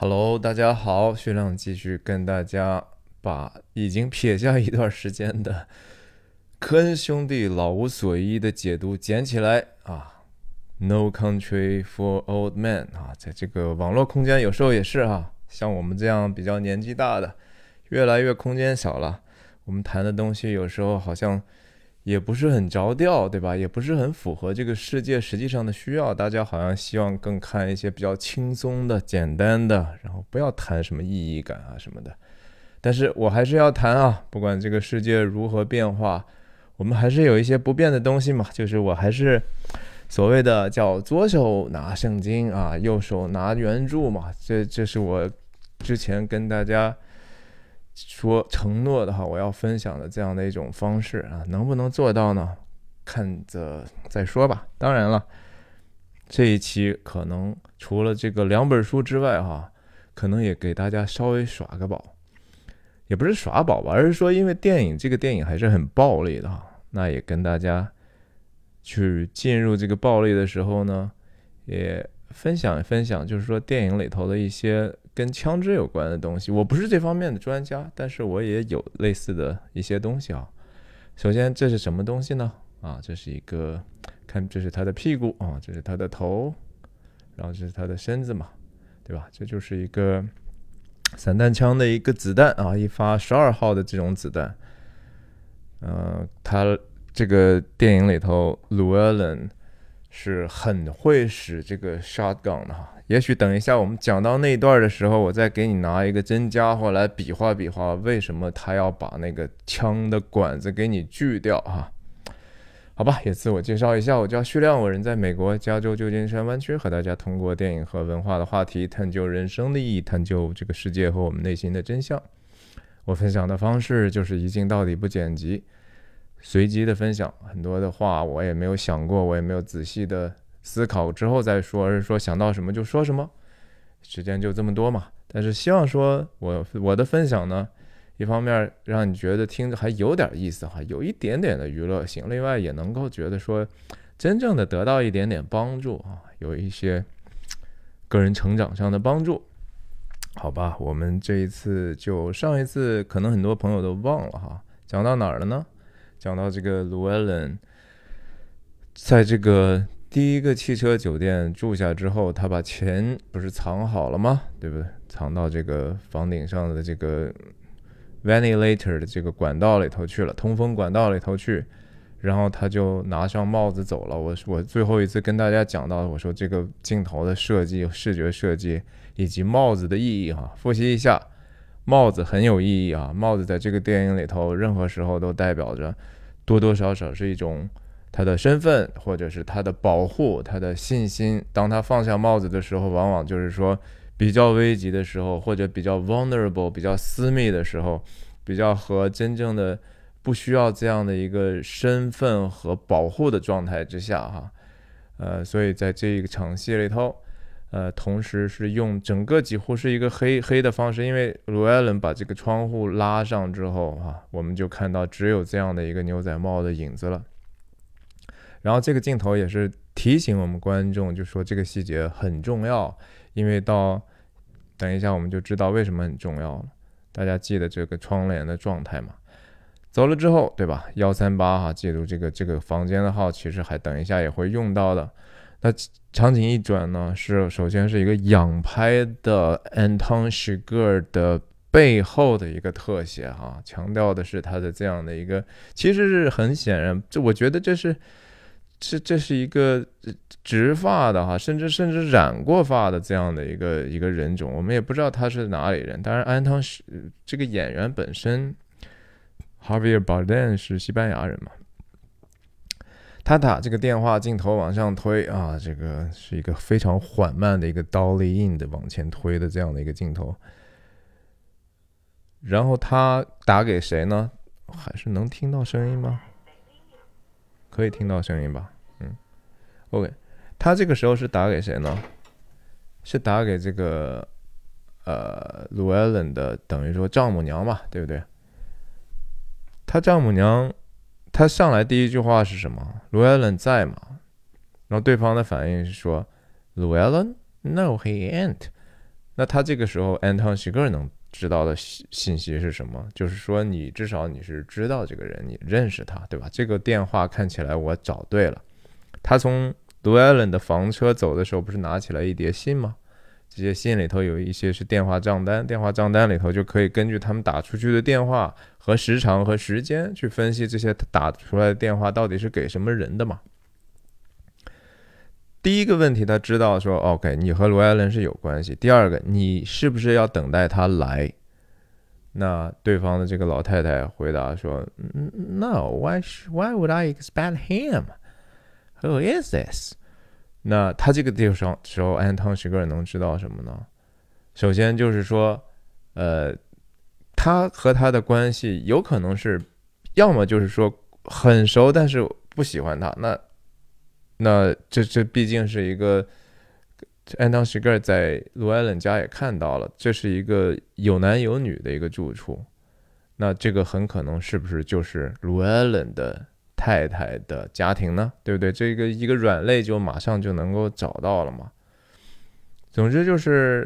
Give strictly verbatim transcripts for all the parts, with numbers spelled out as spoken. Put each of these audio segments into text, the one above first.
Hello，大家好，薛亮继续跟大家把已经撇下一段时间的科恩兄弟老无所依的解读捡起来啊。No Country for Old Men 啊，在这个网络空间有时候也是啊，像我们这样比较年纪大的，越来越空间小了，我们谈的东西有时候好像也不是很着调，对吧？也不是很符合这个世界实际上的需要。大家好像希望更看一些比较轻松的、简单的，然后不要谈什么意义感啊什么的。但是我还是要谈啊，不管这个世界如何变化，我们还是有一些不变的东西嘛。就是我还是所谓的叫左手拿圣经啊，右手拿原著嘛。这这是我之前跟大家说承诺的哈，我要分享的这样的一种方式啊，能不能做到呢？看着再说吧。当然了，这一期可能除了这个两本书之外哈，可能也给大家稍微耍个宝，也不是耍宝吧，而是说因为电影这个电影还是很暴力的哈，那也跟大家去进入这个暴力的时候呢，也分享分享，就是说电影里头的一些跟枪支有关的东西。我不是这方面的专家，但是我也有类似的一些东西啊。首先，这是什么东西呢？啊，这是一个，看这是他的屁股啊，这是他的头，然后这是他的身子嘛，对吧？这就是一个散弹枪的一个子弹啊，一发十二号的这种子弹。呃，他这个电影里头，Llewellyn是很会使这个 shotgun 的哈。也许等一下我们讲到那一段的时候，我再给你拿一个真家伙来比划比划，为什么他要把那个枪的管子给你锯掉哈。好吧，也自我介绍一下，我叫徐亮，我人在美国加州旧金山湾区，和大家通过电影和文化的话题，探究人生的意义，探究这个世界和我们内心的真相。我分享的方式就是一镜到底，不剪辑，随机的分享，很多的话我也没有想过，我也没有仔细的思考之后再说，而是说想到什么就说什么，时间就这么多嘛。但是希望说我我的分享呢，一方面让你觉得听着还有点意思哈，有一点点的娱乐性，另外也能够觉得说真正的得到一点点帮助啊，有一些个人成长上的帮助。好吧，我们这一次就上一次可能很多朋友都忘了哈，讲到哪儿了呢？讲到这个 Llewellyn 在这个第一个汽车酒店住下之后，他把钱不是藏好了吗？对不对？藏到这个房顶上的这个 ventilator 的这个管道里头去了，通风管道里头去，然后他就拿上帽子走了。我我最后一次跟大家讲到，我说这个镜头的设计、视觉设计以及帽子的意义哈，复习一下。帽子很有意义啊，帽子在这个电影里头，任何时候都代表着多多少少是一种他的身份，或者是他的保护，他的信心。当他放下帽子的时候，往往就是说比较危急的时候，或者比较 vulnerable 比较私密的时候，比较和真正的不需要这样的一个身份和保护的状态之下哈。呃，所以在这一个场戏里头，呃，同时是用整个几乎是一个黑黑的方式，因为 Llewellyn 把这个窗户拉上之后啊，我们就看到只有这样的一个牛仔帽的影子了。然后这个镜头也是提醒我们观众，就说这个细节很重要，因为到等一下我们就知道为什么很重要了。大家记得这个窗帘的状态嘛？走了之后，对吧？一三八哈，记住这个这个房间的号，其实还等一下也会用到的。那场景一转呢，是首先是一个仰拍的 Anton Chigurh 的背后的一个特写哈，强调的是他的这样的一个，其实是很显然，这我觉得这是这这是一个直发的哈，甚至甚至染过发的这样的一个一个人种，我们也不知道他是哪里人。当然，安汤这个演员本身 Javier Bardem 是西班牙人嘛。他打这个电话镜头往上推啊，这个是一个非常缓慢的一个 dolly in 的往前推的这样的一个镜头。然后他打给谁呢？还是能听到声音吗？可以听到声音吧？嗯 ，OK。他这个时候是打给谁呢？是打给这个呃 Llewellyn 的，等于说丈母娘嘛，对不对？他丈母娘。他上来第一句话是什么 ？Llewellyn 在吗？然后对方的反应是说 ，Llewellyn? No, he ain't. 那他这个时候 Anton Chigurh 能知道的信息是什么？就是说你至少你是知道这个人，你认识他，对吧？这个电话看起来我找对了。他从 Llewellyn 的房车走的时候不是拿起来一叠信吗？这些信里头有一些是电话账单，电话账单里头就可以根据他们打出去的电话和时长和时间去分析这些打出来的电话到底是给什么人的嘛。第一个问题他知道说 OK 你和罗艾伦是有关系，第二个你是不是要等待他来？那对方的这个老太太回答说 No, why, why would I expect him? Who is this? 那他这个地方时候 Anton Chigurh 能知道什么呢？首先就是说呃，他和他的关系有可能是要么就是说很熟但是不喜欢他，那那这这毕竟是一个 Anton Chigurh 在 Llewellyn 家也看到了，这是一个有男有女的一个住处，那这个很可能是不是就是 Llewellyn 的太太的家庭呢？对不对？这个一个软肋就马上就能够找到了嘛。总之就是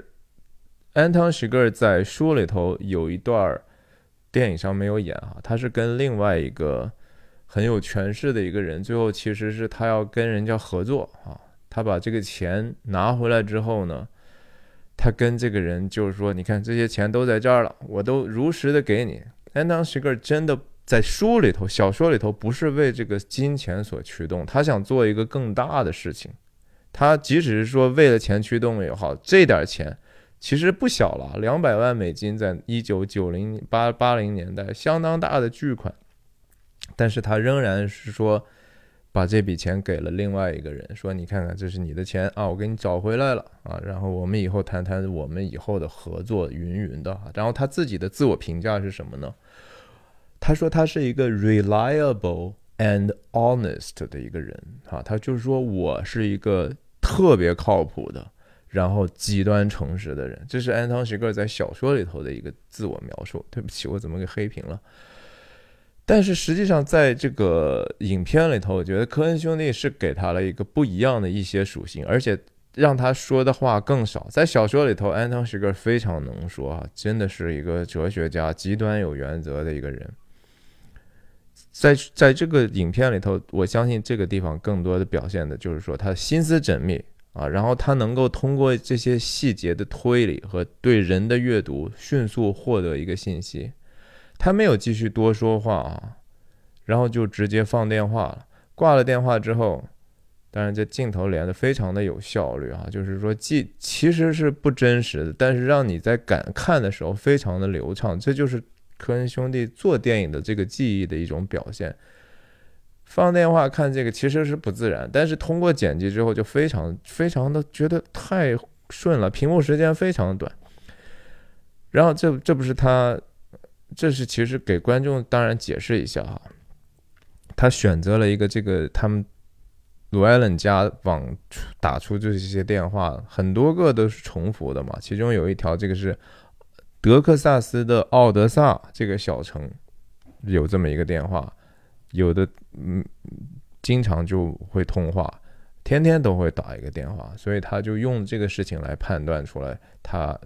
Anton Chigurh 在书里头有一段电影上没有演啊，他是跟另外一个很有权势的一个人，最后其实是他要跟人家合作啊。他把这个钱拿回来之后呢，他跟这个人就是说，你看这些钱都在这儿了，我都如实的给你。Anton Chigurh 真的在书里头小说里头不是为这个金钱所驱动，他想做一个更大的事情。他即使是说为了钱驱动也好，这点钱其实不小了，两百万美金在一九九零八八零年代相当大的巨款，但是他仍然是说把这笔钱给了另外一个人，说你看看这是你的钱啊，我给你找回来了啊，然后我们以后谈谈我们以后的合作云云的。然后他自己的自我评价是什么呢？他说他是一个 reliable and honest 的一个人啊，他就是说我是一个特别靠谱的，然后极端诚实的人。这是 Anton Chigurh 在小说里头的一个自我描述。对不起，我怎么给黑屏了？但是实际上在这个影片里头，我觉得科恩兄弟是给他了一个不一样的一些属性，而且让他说的话更少。在小说里头 Anton Chigurh 非常能说啊，真的是一个哲学家，极端有原则的一个人。在在这个影片里头，我相信这个地方更多的表现的就是说他心思缜密啊，然后他能够通过这些细节的推理和对人的阅读迅速获得一个信息。他没有继续多说话啊，然后就直接放电话了。挂了电话之后，当然这镜头连得非常的有效率啊，就是说既其实是不真实的，但是让你在感看的时候非常的流畅，这就是科恩兄弟做电影的这个技艺的一种表现。放电话看这个其实是不自然，但是通过剪辑之后就非常非常的觉得太顺了，屏幕时间非常短。然后这这不是他，这是其实给观众当然解释一下哈，他选择了一个这个他们罗艾伦家网打出这些电话，很多个都是重复的嘛，其中有一条这个是德克萨斯的奥德萨这个小城有这么一个电话，有的嗯经常就会通话，天天都会打一个电话，所以他就用这个事情来判断出来，他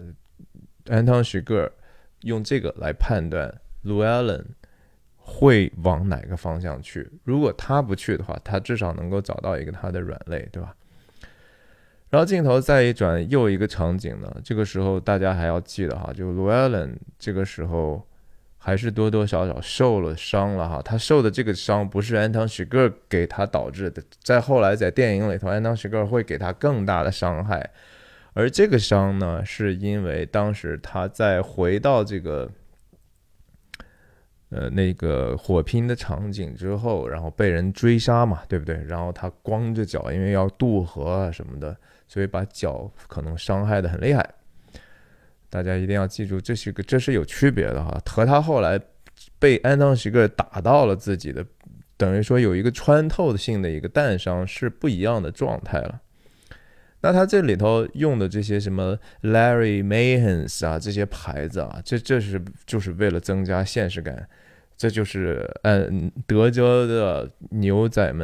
Anton Chigurh 用这个来判断 Llewellyn 会往哪个方向去，如果他不去的话，他至少能够找到一个他的软肋，对吧？然后镜头再一转，又一个场景呢，这个时候大家还要记得哈，就 Llewellyn 这个时候还是多多少少受了伤了哈，他受的这个伤不是 Anton Chigurh 给他导致的，在后来在电影里头 Anton Chigurh 会给他更大的伤害，而这个伤呢，是因为当时他在回到这个呃那个火拼的场景之后，然后被人追杀嘛，对不对？然后他光着脚，因为要渡河啊什么的，所以把脚可能伤害的很厉害。大家一定要记住，这是个这是有区别的哈，和他后来被安东尼格打到了自己的，等于说有一个穿透性的一个弹伤是不一样的状态了。那他这里头用的这些什么 Larry Mahans 啊这些牌子啊，这这是就是为了增加现实感，这就是嗯德州的牛仔们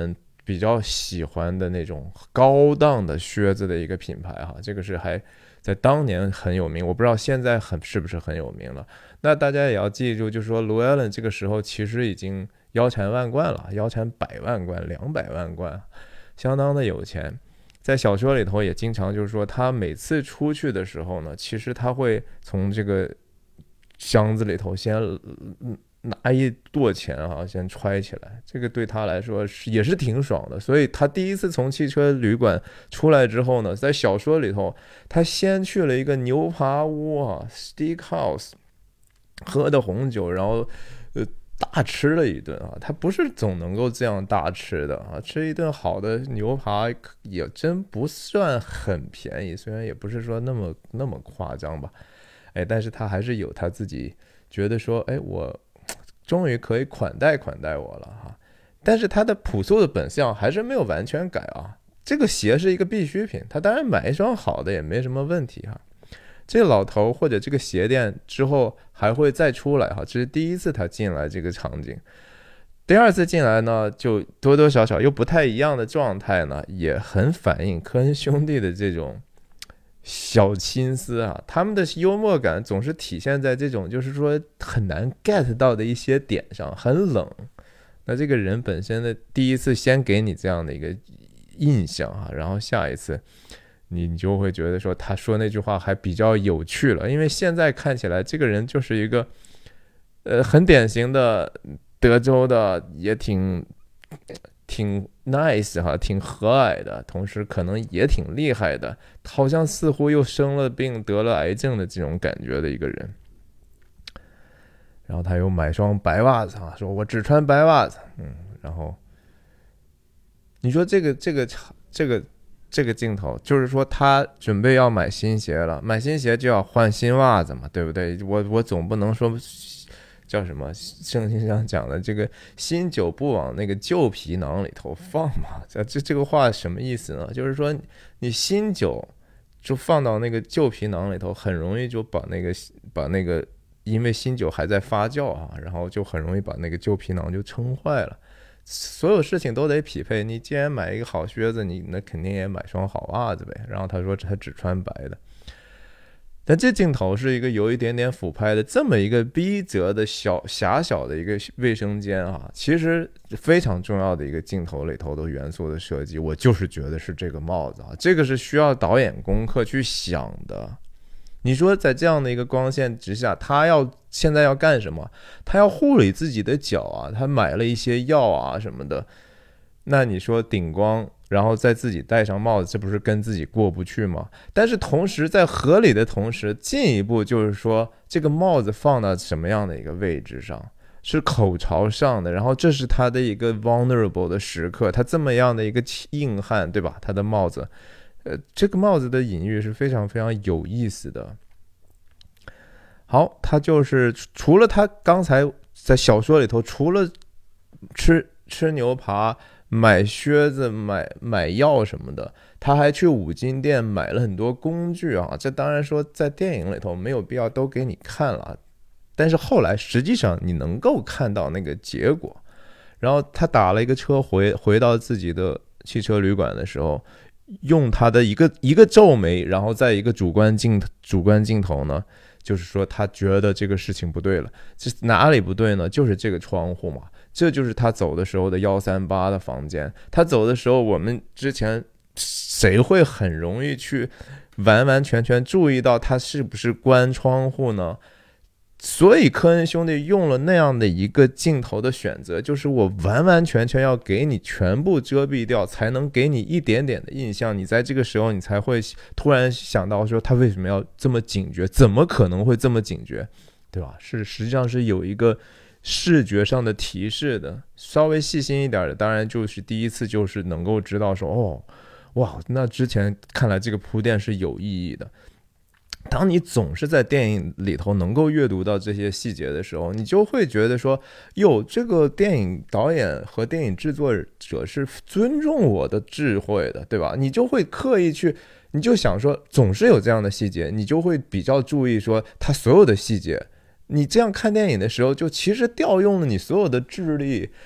比较喜欢的那种高档的靴子的一个品牌哈，这个是还在当年很有名，我不知道现在很是不是很有名了。那大家也要记住，就是说卢艾伦这个时候其实已经腰缠万贯了，腰缠百万贯、两百万贯，相当的有钱。在小说里头也经常就是说，他每次出去的时候呢，其实他会从这个箱子里头先拿一垛钱啊，先揣起来，这个对他来说是也是挺爽的。所以他第一次从汽车旅馆出来之后呢，在小说里头，他先去了一个牛扒屋啊 ，Steakhouse， 喝的红酒，然后呃大吃了一顿啊。他不是总能够这样大吃的啊，吃一顿好的牛扒也真不算很便宜，虽然也不是说那么那么夸张吧，哎，但是他还是有他自己觉得说，哎，我终于可以款待款待我了哈，但是他的朴素的本相还是没有完全改啊。这个鞋是一个必需品，他当然买一双好的也没什么问题哈。这个老头或者这个鞋店之后还会再出来哈，这是第一次他进来这个场景。第二次进来呢，就多多少少又不太一样的状态呢，也很反映科恩兄弟的这种小心思啊，他们的幽默感总是体现在这种就是说很难 get 到的一些点上，很冷。那这个人本身的第一次先给你这样的一个印象啊，然后下一次你就会觉得说他说那句话还比较有趣了，因为现在看起来这个人就是一个呃很典型的德州的，也挺挺 nice 哈，挺和蔼的，同时可能也挺厉害的，好像似乎又生了病得了癌症的这种感觉的一个人。然后他又买双白袜子啊，说我只穿白袜子，嗯，然后你说这个这个这个这个镜头，就是说他准备要买新鞋了，买新鞋就要换新袜子嘛，对不对？我我总不能说叫什么圣经上讲的这个新酒不往那个旧皮囊里头放嘛，这这个话什么意思呢？就是说你新酒就放到那个旧皮囊里头，很容易就把那个把那个因为新酒还在发酵啊，然后就很容易把那个旧皮囊就撑坏了。所有事情都得匹配，你既然买一个好靴子，你那肯定也买双好袜子呗。然后他说他只穿白的，但这镜头是一个有一点点俯拍的这么一个逼仄的小狭小的一个卫生间啊，其实非常重要的一个镜头里头的元素的设计，我就是觉得是这个帽子啊，这个是需要导演功课去想的。你说在这样的一个光线之下，他要现在要干什么？他要护理自己的脚啊，他买了一些药啊什么的。那你说顶光，然后再自己戴上帽子，这不是跟自己过不去吗？但是同时在合理的同时，进一步就是说，这个帽子放到什么样的一个位置上，是口朝上的，然后这是他的一个 vulnerable 的时刻，他这么样的一个硬汉，对吧？他的帽子。呃，这个帽子的隐喻是非常非常有意思的。好，他就是除了他刚才在小说里头，除了吃吃牛扒、买靴子、买买药什么的，他还去五金店买了很多工具啊。这当然说在电影里头没有必要都给你看了，但是后来实际上你能够看到那个结果。然后他打了一个车回回到自己的汽车旅馆的时候。用他的一个一个皱眉，然后在一个主观镜主观镜头呢，就是说他觉得这个事情不对了，这哪里不对呢？就是这个窗户嘛，这就是他走的时候的一三八的房间。他走的时候，我们之前谁会很容易去完完全全注意到他是不是关窗户呢？所以科恩兄弟用了那样的一个镜头的选择，就是我完完全全要给你全部遮蔽掉，才能给你一点点的印象，你在这个时候你才会突然想到说他为什么要这么警觉，怎么可能会这么警觉，对吧？是实际上是有一个视觉上的提示的，稍微细心一点的，当然就是第一次就是能够知道说哦，哇，那之前看来这个铺垫是有意义的。当你总是在电影里头能够阅读到这些细节的时候，你就会觉得说，哟，这个电影导演和电影制作者是尊重我的智慧的，对吧？你就会刻意去，你就想说，总是有这样的细节，你就会比较注意说他所有的细节。你这样看电影的时候，就其实调用了你所有的智力，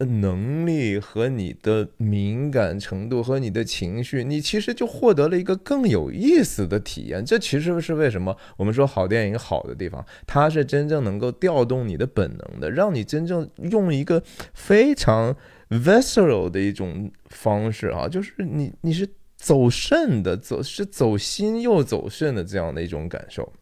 能力和你的敏感程度和你的情绪，你其实就获得了一个更有意思的体验。这其实是为什么我们说好电影好的地方，它是真正能够调动你的本能的，让你真正用一个非常 visceral 的一种方式啊，就是你你是走肾的，走是走心又走肾的这样的一种感受。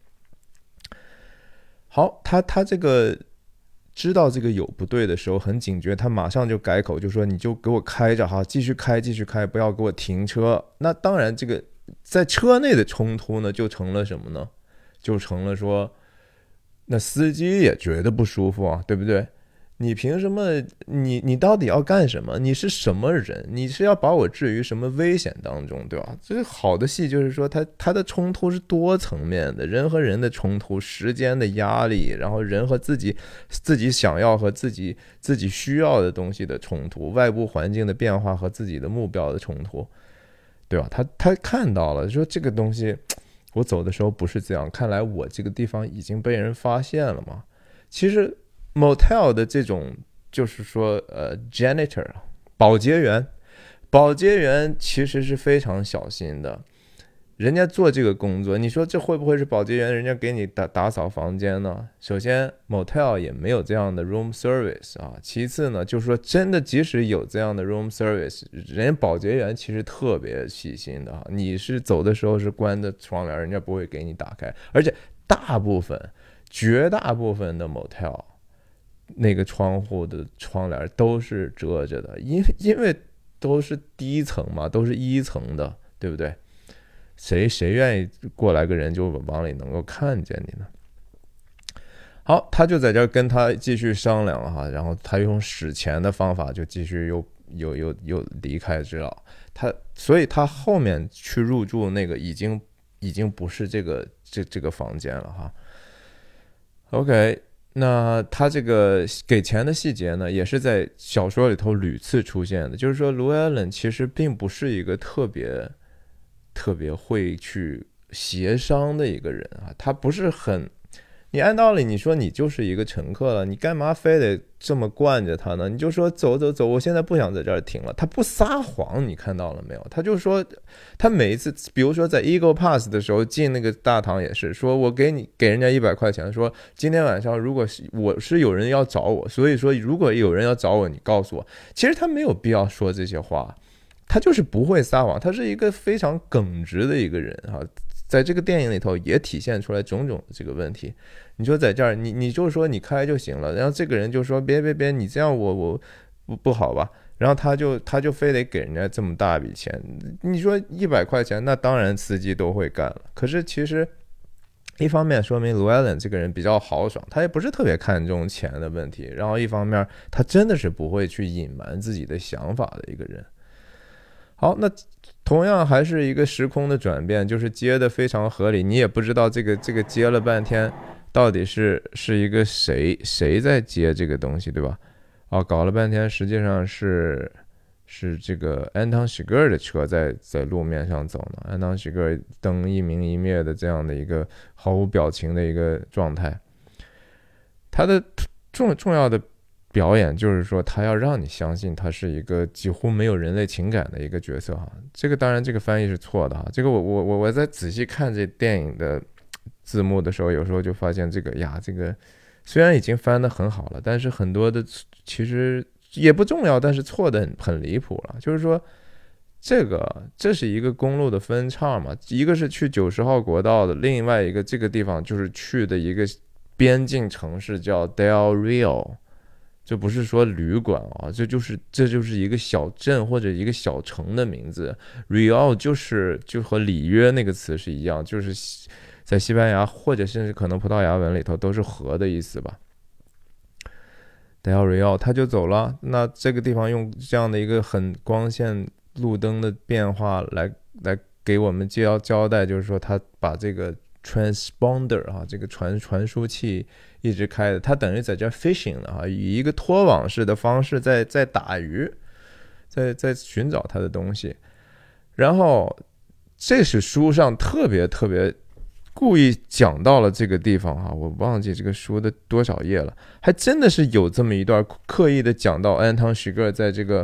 好，他他这个。知道这个有不对的时候很警觉，他马上就改口，就说你就给我开着哈，继续开继续开，不要给我停车。那当然这个在车内的冲突呢就成了什么呢？就成了说那司机也觉得不舒服啊，对不对？你凭什么？你你到底要干什么？你是什么人？你是要把我置于什么危险当中，对吧？这个好的戏就是说它，它它的冲突是多层面的，人和人的冲突，时间的压力，然后人和自己自己想要和自己自己需要的东西的冲突，外部环境的变化和自己的目标的冲突，对吧？他他看到了，说这个东西我走的时候不是这样，看来我这个地方已经被人发现了嘛。其实。motel 的这种就是说呃 janitor 保洁员，保洁员其实是非常小心的，人家做这个工作，你说这会不会是保洁员人家给你打打扫房间呢？首先 motel 也没有这样的 room service 啊，其次呢就是说真的即使有这样的 room service， 人家保洁员其实特别细心的啊，你是走的时候是关的窗帘，人家不会给你打开，而且大部分绝大部分的 motel那个窗户的窗帘都是遮着的，因因为都是低层嘛，都是一层的，对不对？谁谁愿意过来个人就往里能够看见你呢？好，他就在这儿跟他继续商量哈，然后他用使钱的方法就继续又又又又离开知道他，所以他后面去入住那个已经已经不是这个这这个房间了哈。OK。那他这个给钱的细节呢，也是在小说里头屡次出现的。就是说，卢艾伦其实并不是一个特别特别会去协商的一个人啊，他不是很。你按道理你说你就是一个乘客了，你干嘛非得这么惯着他呢？你就说走走走，我现在不想在这儿停了。他不撒谎，你看到了没有？他就说，他每一次，比如说在 Eagle Pass 的时候进那个大堂也是，说我给你给人家一百块钱，说今天晚上如果是我是有人要找我，所以说如果有人要找我，你告诉我。其实他没有必要说这些话，他就是不会撒谎，他是一个非常耿直的一个人啊。在这个电影里头也体现出来种种的这个问题。你说在这儿，你你就说你开就行了，然后这个人就说别别别，你这样我我不不好吧？然后他就他就非得给人家这么大笔钱。你说一百块钱，那当然司机都会干了。可是其实一方面说明卢艾伦这个人比较豪爽，他也不是特别看重钱的问题。然后一方面他真的是不会去隐瞒自己的想法的一个人。好，那同样还是一个时空的转变，就是接的非常合理，你也不知道这个这个接了半天到底是是一个谁谁在接这个东西，对吧？啊，搞了半天实际上是是这个安汤喜格尔的车在在路面上走呢，安汤喜格尔灯一明一灭的这样的一个毫无表情的一个状态，他的重重要的表演就是说他要让你相信他是一个几乎没有人类情感的一个角色哈。这个当然这个翻译是错的哈，这个我我我我在仔细看这电影的字幕的时候，有时候就发现这个呀，这个虽然已经翻得很好了，但是很多的其实也不重要，但是错的很很离谱了。就是说这个这是一个公路的分叉嘛，一个是去九十号国道的，另外一个这个地方就是去的一个边境城市叫 Del Rio。这不是说旅馆啊，这就是这就是一个小镇或者一个小城的名字。Rio 就是就和里约那个词是一样，就是在西班牙或者甚至可能葡萄牙文里头都是河的意思吧。Del Rio 他就走了，那这个地方用这样的一个很光线路灯的变化来来给我们交交代，就是说他把这个 transponder 啊，这个传传输器一直开的，他等于在这 fishing 了啊，以一个拖网式的方式在在打鱼，在在寻找他的东西。然后这是书上特别特别故意讲到了这个地方哈，我忘记这个书的多少页了，还真的是有这么一段刻意的讲到安汤许格在这个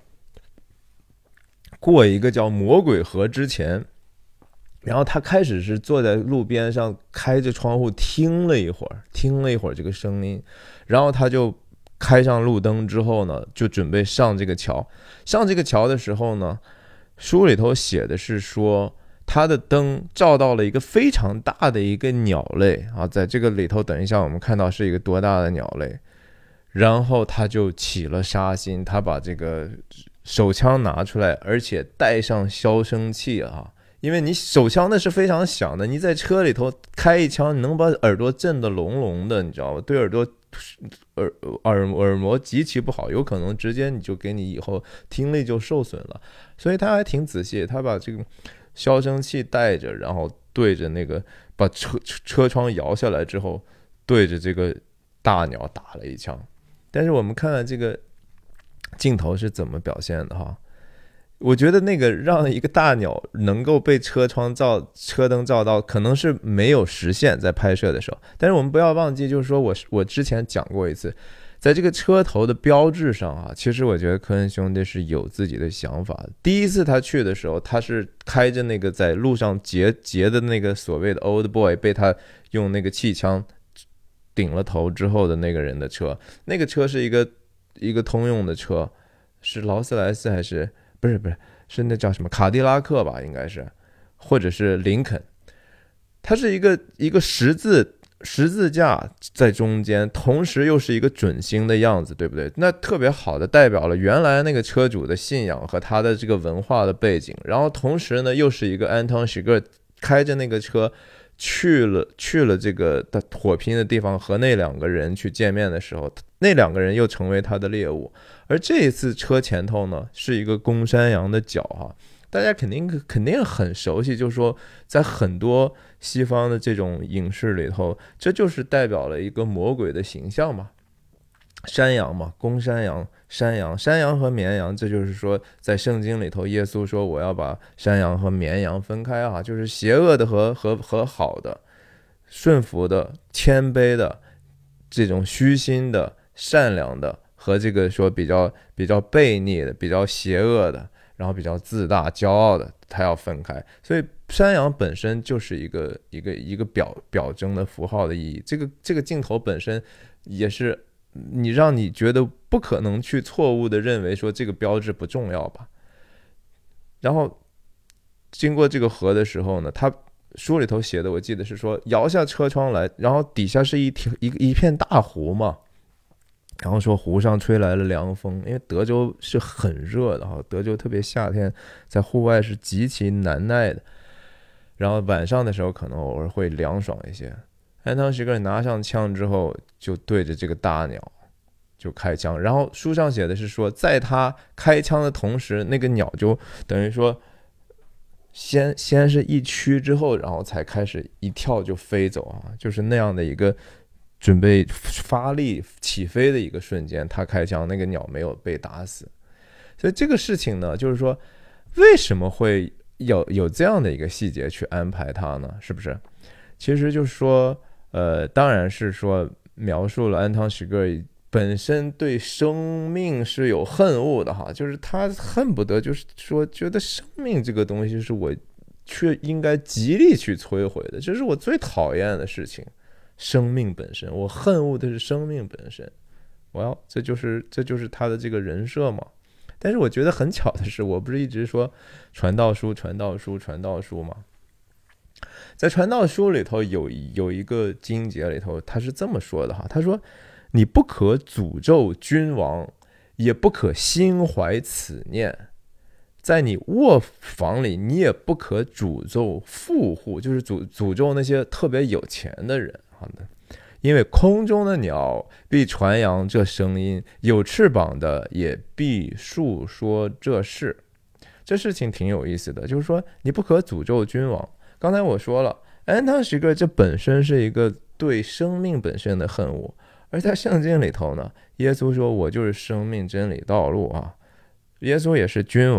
过一个叫魔鬼河之前，然后他开始是坐在路边上开着窗户听了一会儿，听了一会儿这个声音，然后他就开上路灯之后呢，就准备上这个桥。上这个桥的时候呢，书里头写的是说，他的灯照到了一个非常大的一个鸟类啊，在这个里头，等一下我们看到是一个多大的鸟类。然后他就起了杀心，他把这个手枪拿出来，而且带上消声器啊。因为你手枪那是非常响的，你在车里头开一枪，你能把耳朵震得隆隆的，你知道吗？对耳朵耳耳耳膜极其不好，有可能直接你就给你以后听力就受损了。所以他还挺仔细，他把这个消声器带着，然后对着那个把车车窗摇下来之后，对着这个大鸟打了一枪。但是我们看看这个镜头是怎么表现的哈。我觉得那个让一个大鸟能够被车窗照车灯照到，可能是没有实现在拍摄的时候。但是我们不要忘记，就是说我我之前讲过一次，在这个车头的标志上啊，其实我觉得科恩兄弟是有自己的想法的。第一次他去的时候，他是开着那个在路上劫劫的那个所谓的 old boy 被他用那个气枪顶了头之后的那个人的车，那个车是一个一个通用的车，是劳斯莱斯还是？不是不是，是那叫什么卡迪拉克吧，应该是，或者是林肯。它是一个一个十字十字架在中间，同时又是一个准星的样子，对不对？那特别好的代表了原来那个车主的信仰和他的这个文化的背景。然后同时呢，又是一个安汤许格开着那个车去了去了这个火拼的地方，和那两个人去见面的时候，那两个人又成为他的猎物。而这一次车前头呢，是一个公山羊的角哈，大家肯定肯定很熟悉，就是说在很多西方的这种影视里头，这就是代表了一个魔鬼的形象嘛，山羊嘛，公山羊、山羊、山羊和绵羊，这就是说在圣经里头，耶稣说我要把山羊和绵羊分开啊，就是邪恶的和和和好的，顺服的、谦卑的，这种虚心的、善良的。和这个说比较比较悖逆的、比较邪恶的，然后比较自大、骄傲的，它要分开。所以山羊本身就是一个一个一个表表征的符号的意义。这个这个镜头本身也是你让你觉得不可能去错误的认为说这个标志不重要吧。然后经过这个河的时候呢，他书里头写的我记得是说摇下车窗来，然后底下是一条一一片大湖嘛。然后说湖上吹来了凉风，因为德州是很热的哈，德州特别夏天在户外是极其难耐的。然后晚上的时候可能偶尔会凉爽一些。安汤许格拿上枪之后，就对着这个大鸟就开枪。然后书上写的是说，在他开枪的同时，那个鸟就等于说先先是一驱之后，然后才开始一跳就飞走啊，就是那样的一个。准备发力起飞的一个瞬间，他开枪，那个鸟没有被打死。所以这个事情呢，就是说为什么会有有这样的一个细节去安排它呢？是不是？其实就是说，呃，当然是说描述了安汤许格本身对生命是有恨恶的哈，就是他恨不得就是说觉得生命这个东西是我却应该极力去摧毁的，这是我最讨厌的事情。生命本身，我恨恶的是生命本身。我要，这就是这就是他的这个人设嘛。但是我觉得很巧的是，我不是一直说传道书、传道书、传道书吗？在传道书里头有有一个经节里头，他是这么说的哈，他说：“你不可诅咒君王，也不可心怀此念。在你卧房里，你也不可诅咒富户，就是诅诅咒那些特别有钱的人。”好的，因为空中的鸟必传扬这声音，有翅膀的也必述说这事。这事情挺有意思的，就是说你不可诅咒君王。刚才我说了，安汤许格这本身是一个对生命本身的恨恶，而在圣经里头呢，耶稣说我就是生命真理道路啊，耶稣也是君王，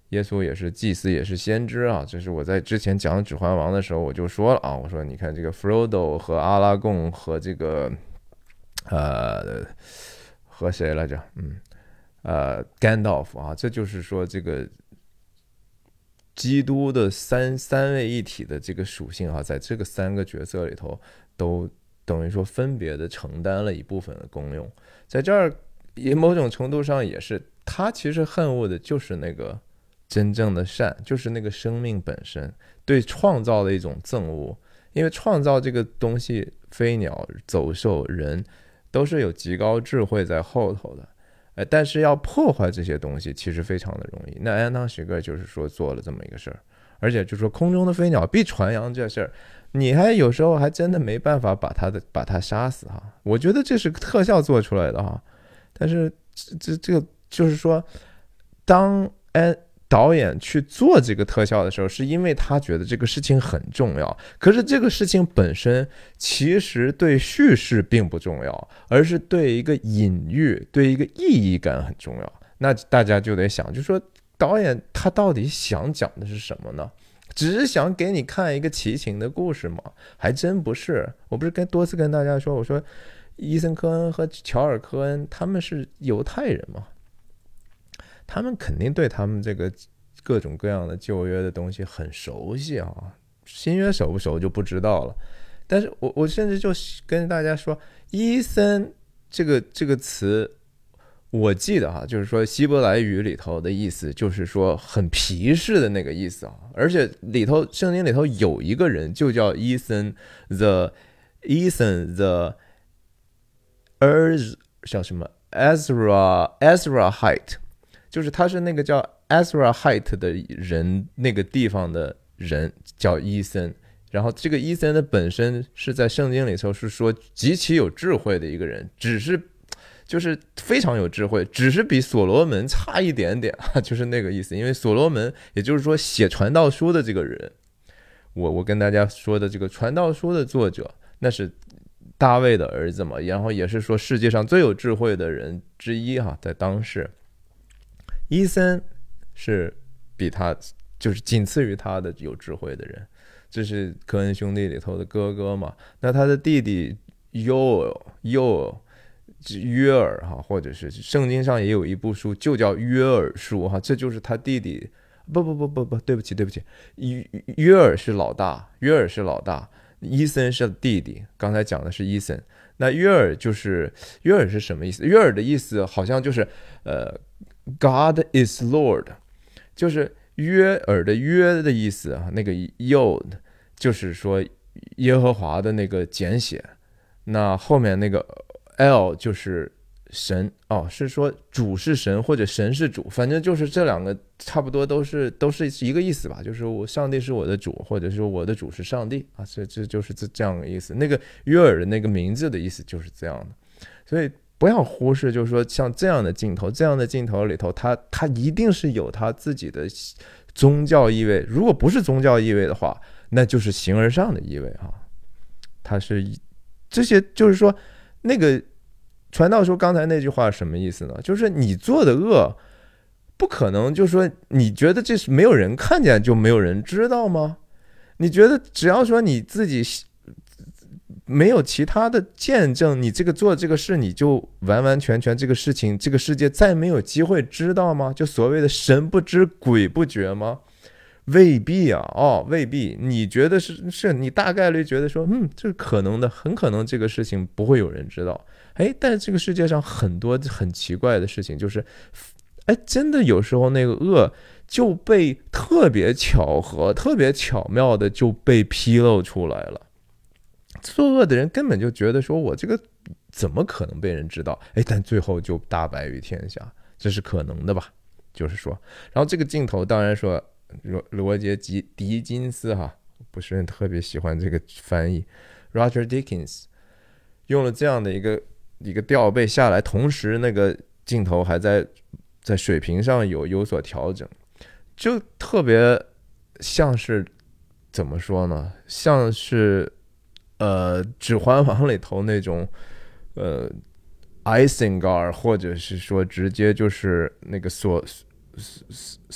耶稣也是祭司，也是先知啊。这是我在之前讲《指环王》的时候我就说了啊，我说你看这个 Frodo 和阿拉贡和这个呃和谁来着？嗯呃 Gandalf 啊，这就是说这个基督的三三位一体的这个属性啊，在这个三个角色里头都等于说分别的承担了一部分的功用。在这儿也某种程度上也是，他其实恨恶的就是那个真正的善，就是那个生命本身对创造的一种憎恶。因为创造这个东西，飞鸟、走兽、人都是有极高智慧在后头的，呃，但是要破坏这些东西其实非常的容易。那安汤许格就是说做了这么一个事儿，而且就说空中的飞鸟必传扬这事儿，你还有时候还真的没办法把它的把它杀死哈。我觉得这是特效做出来的哈，但是这这这个就是说，当安导演去做这个特效的时候，是因为他觉得这个事情很重要。可是这个事情本身其实对叙事并不重要，而是对一个隐喻、对一个意义感很重要。那大家就得想，就说导演他到底想讲的是什么呢？只是想给你看一个奇情的故事吗？还真不是。我不是跟多次跟大家说，我说伊森·科恩和乔尔·科恩他们是犹太人嘛，他们肯定对他们这个各种各样的旧约的东西很熟悉啊，新约熟不熟就不知道了。但是我我甚至就跟大家说，伊森这个这个词，我记得哈，就是说希伯来语里头的意思就是说很皮实的那个意思啊，而且里头圣经里头有一个人就叫伊森 the Ethan the Ez 叫什么 Ezra Ezrahite， 就是他是那个叫 Ezrahite 的人，那个地方的人叫伊森。然后这个伊森的本身是在圣经里头是说极其有智慧的一个人，只是就是非常有智慧，只是比所罗门差一点点，就是那个意思。因为所罗门也就是说写传道书的这个人，我我跟大家说的这个传道书的作者，那是大卫的儿子嘛，然后也是说世界上最有智慧的人之一哈，在当时伊森是比他就是仅次于他的有智慧的人，这是科恩兄弟里头的哥哥嘛。那他的弟弟尤尤约尔哈，或者是圣经上也有一部书就叫约尔书哈，这就是他弟弟。不不不不不，对不起对不起，约尔是老大，约尔是老大，伊森是弟弟。刚才讲的是伊森，那约尔就是约尔是什么意思？约尔的意思好像就是呃 ，God is Lord， 就是约尔的约的意思啊，那个 Yod 就是说耶和华的那个简写，那后面那个 L 就是神哦，是说主是神或者神是主，反正就是这两个差不多都是都是一个意思吧，就是我上帝是我的主，或者说我的主是上帝啊，这这就是这这样的意思。那个约尔的那个名字的意思就是这样的，所以不要忽视，就是说像这样的镜头，这样的镜头里头，它它一定是有它自己的宗教意味。如果不是宗教意味的话，那就是形而上的意味啊。它是这些，就是说那个。传道书刚才那句话什么意思呢？就是你做的恶不可能就是说你觉得这是没有人看见就没有人知道吗？你觉得只要说你自己没有其他的见证，你这个做这个事你就完完全全这个事情这个世界再没有机会知道吗？就所谓的神不知鬼不觉吗？未必啊，哦，未必。你觉得是是你大概率觉得说，嗯，这是可能的，很可能这个事情不会有人知道。哎，但是这个世界上很多很奇怪的事情，就是，哎，真的有时候那个恶就被特别巧合、特别巧妙的就被披露出来了。作恶的人根本就觉得说，我这个怎么可能被人知道？哎，但最后就大白于天下，这是可能的吧？就是说，然后这个镜头当然说。罗罗杰吉狄金斯哈，不是特别喜欢这个翻译 ，Roger Deakins 用了这样的一个一个调背下来，同时那个镜头还在在水平上有有所调整，就特别像是怎么说呢？像是呃《指环王》里头那种呃 Isengard， 或者是说直接就是那个所。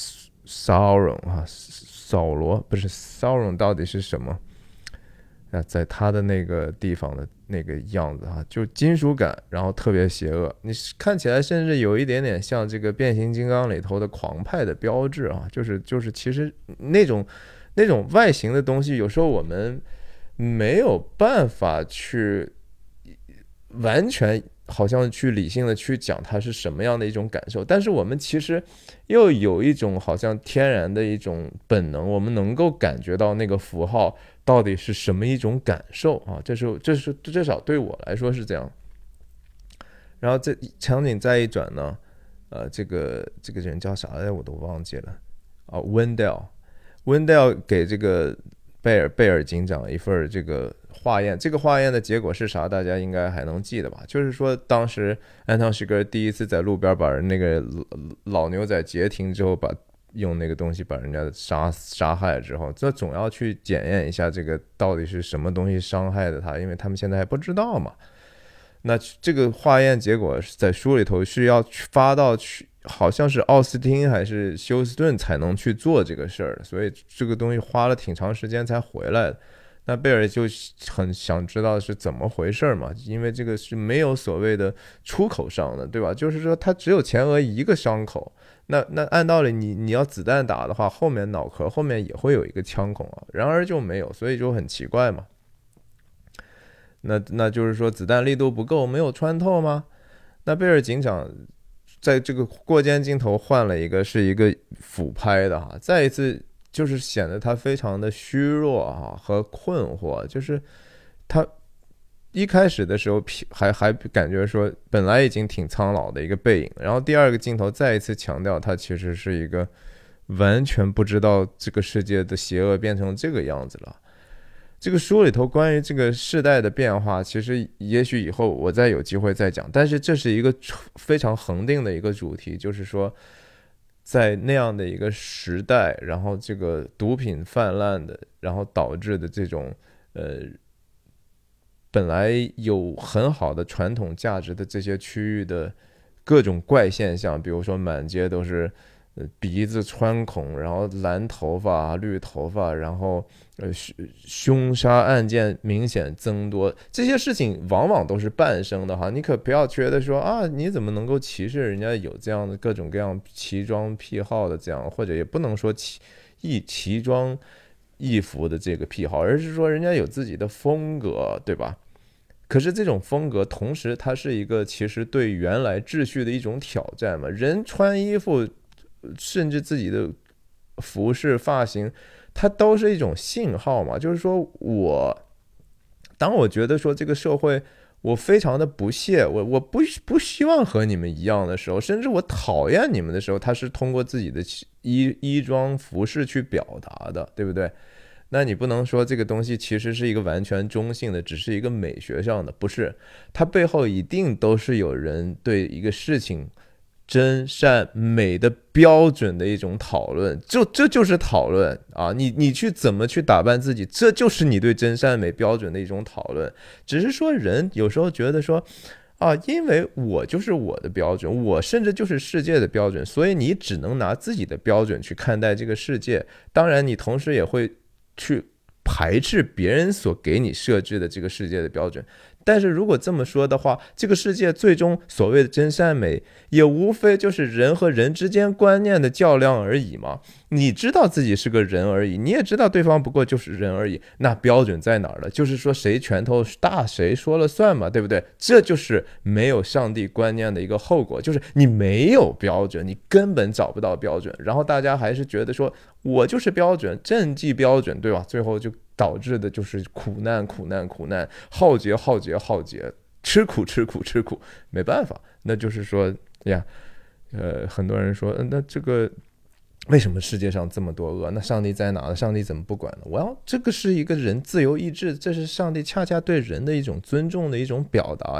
Sauron 啊，扫罗不是 Sauron 到底是什么？啊，在他的那个地方的那个样子啊，就金属感，然后特别邪恶，你看起来甚至有一点点像这个变形金刚里头的狂派的标志啊，就是就是其实那种那种外形的东西，有时候我们没有办法去完全好像去理性的去讲它是什么样的一种感受，但是我们其实又有一种好像天然的一种本能，我们能够感觉到那个符号到底是什么一种感受啊？这是这是至少对我来说是这样。然后这场景再一转呢，呃，这个这个人叫啥来我都忘记了啊 ，Wendell，Wendell 给这个贝尔贝尔警长一份这个化验，这个化验的结果是啥？大家应该还能记得吧？就是说，当时安汤石格第一次在路边把人那个老牛仔截停之后，把用那个东西把人家杀杀害之后，这总要去检验一下这个到底是什么东西伤害的他，因为他们现在还不知道嘛。那这个化验结果在书里头是要发到去，好像是奥斯汀还是休斯顿才能去做这个事儿的，所以这个东西花了挺长时间才回来的。那贝尔就很想知道是怎么回事嘛，因为这个是没有所谓的出口伤的，对吧？就是说他只有前额一个伤口，那那按道理你你要子弹打的话，后面脑壳后面也会有一个枪孔啊，然而就没有，所以就很奇怪嘛。那那就是说子弹力度不够，没有穿透吗？那贝尔警长在这个过肩镜头换了一个是一个俯拍的哈，再一次就是显得他非常的虚弱哈和困惑，就是他一开始的时候还还感觉说本来已经挺苍老的一个背影，然后第二个镜头再一次强调他其实是一个完全不知道这个世界的邪恶变成这个样子了。这个书里头关于这个世代的变化，其实也许以后我再有机会再讲，但是这是一个非常恒定的一个主题，就是说在那样的一个时代，然后这个毒品泛滥的，然后导致的这种呃本来有很好的传统价值的这些区域的各种怪现象，比如说满街都是鼻子穿孔，然后蓝头发、绿头发，然后呃凶杀案件明显增多，这些事情往往都是伴生的哈。你可不要觉得说啊，你怎么能够歧视人家有这样的各种各样奇装癖好的这样，或者也不能说奇异奇装异服的这个癖好，而是说人家有自己的风格，对吧？可是这种风格，同时它是一个其实对原来秩序的一种挑战嘛。人穿衣服，甚至自己的服饰、发型，它都是一种信号嘛。就是说我，当我觉得说这个社会我非常的不屑，我我不不希望和你们一样的时候，甚至我讨厌你们的时候，他是通过自己的衣衣装服饰去表达的，对不对？那你不能说这个东西其实是一个完全中性的，只是一个美学上的，不是，它背后一定都是有人对一个事情真善美的标准的一种讨论，就这就是讨论啊！你你去怎么去打扮自己，这就是你对真善美标准的一种讨论。只是说人有时候觉得说啊，因为我就是我的标准，我甚至就是世界的标准，所以你只能拿自己的标准去看待这个世界。当然，你同时也会去排斥别人所给你设置的这个世界的标准。但是如果这么说的话，这个世界最终所谓的真善美，也无非就是人和人之间观念的较量而已嘛。你知道自己是个人而已，你也知道对方不过就是人而已，那标准在哪儿了？就是说谁拳头大谁说了算嘛，对不对？这就是没有上帝观念的一个后果，就是你没有标准，你根本找不到标准，然后大家还是觉得说我就是标准，政绩标准，对吧？最后就导致的就是苦难苦难苦难，浩劫浩劫浩劫，吃苦吃苦吃苦，没办法。那就是说呀，呃，很多人说，那这个为什么世界上这么多恶？那上帝在哪呢？上帝怎么不管呢？我要这个是一个人自由意志，这是上帝恰恰对人的一种尊重的一种表达呀。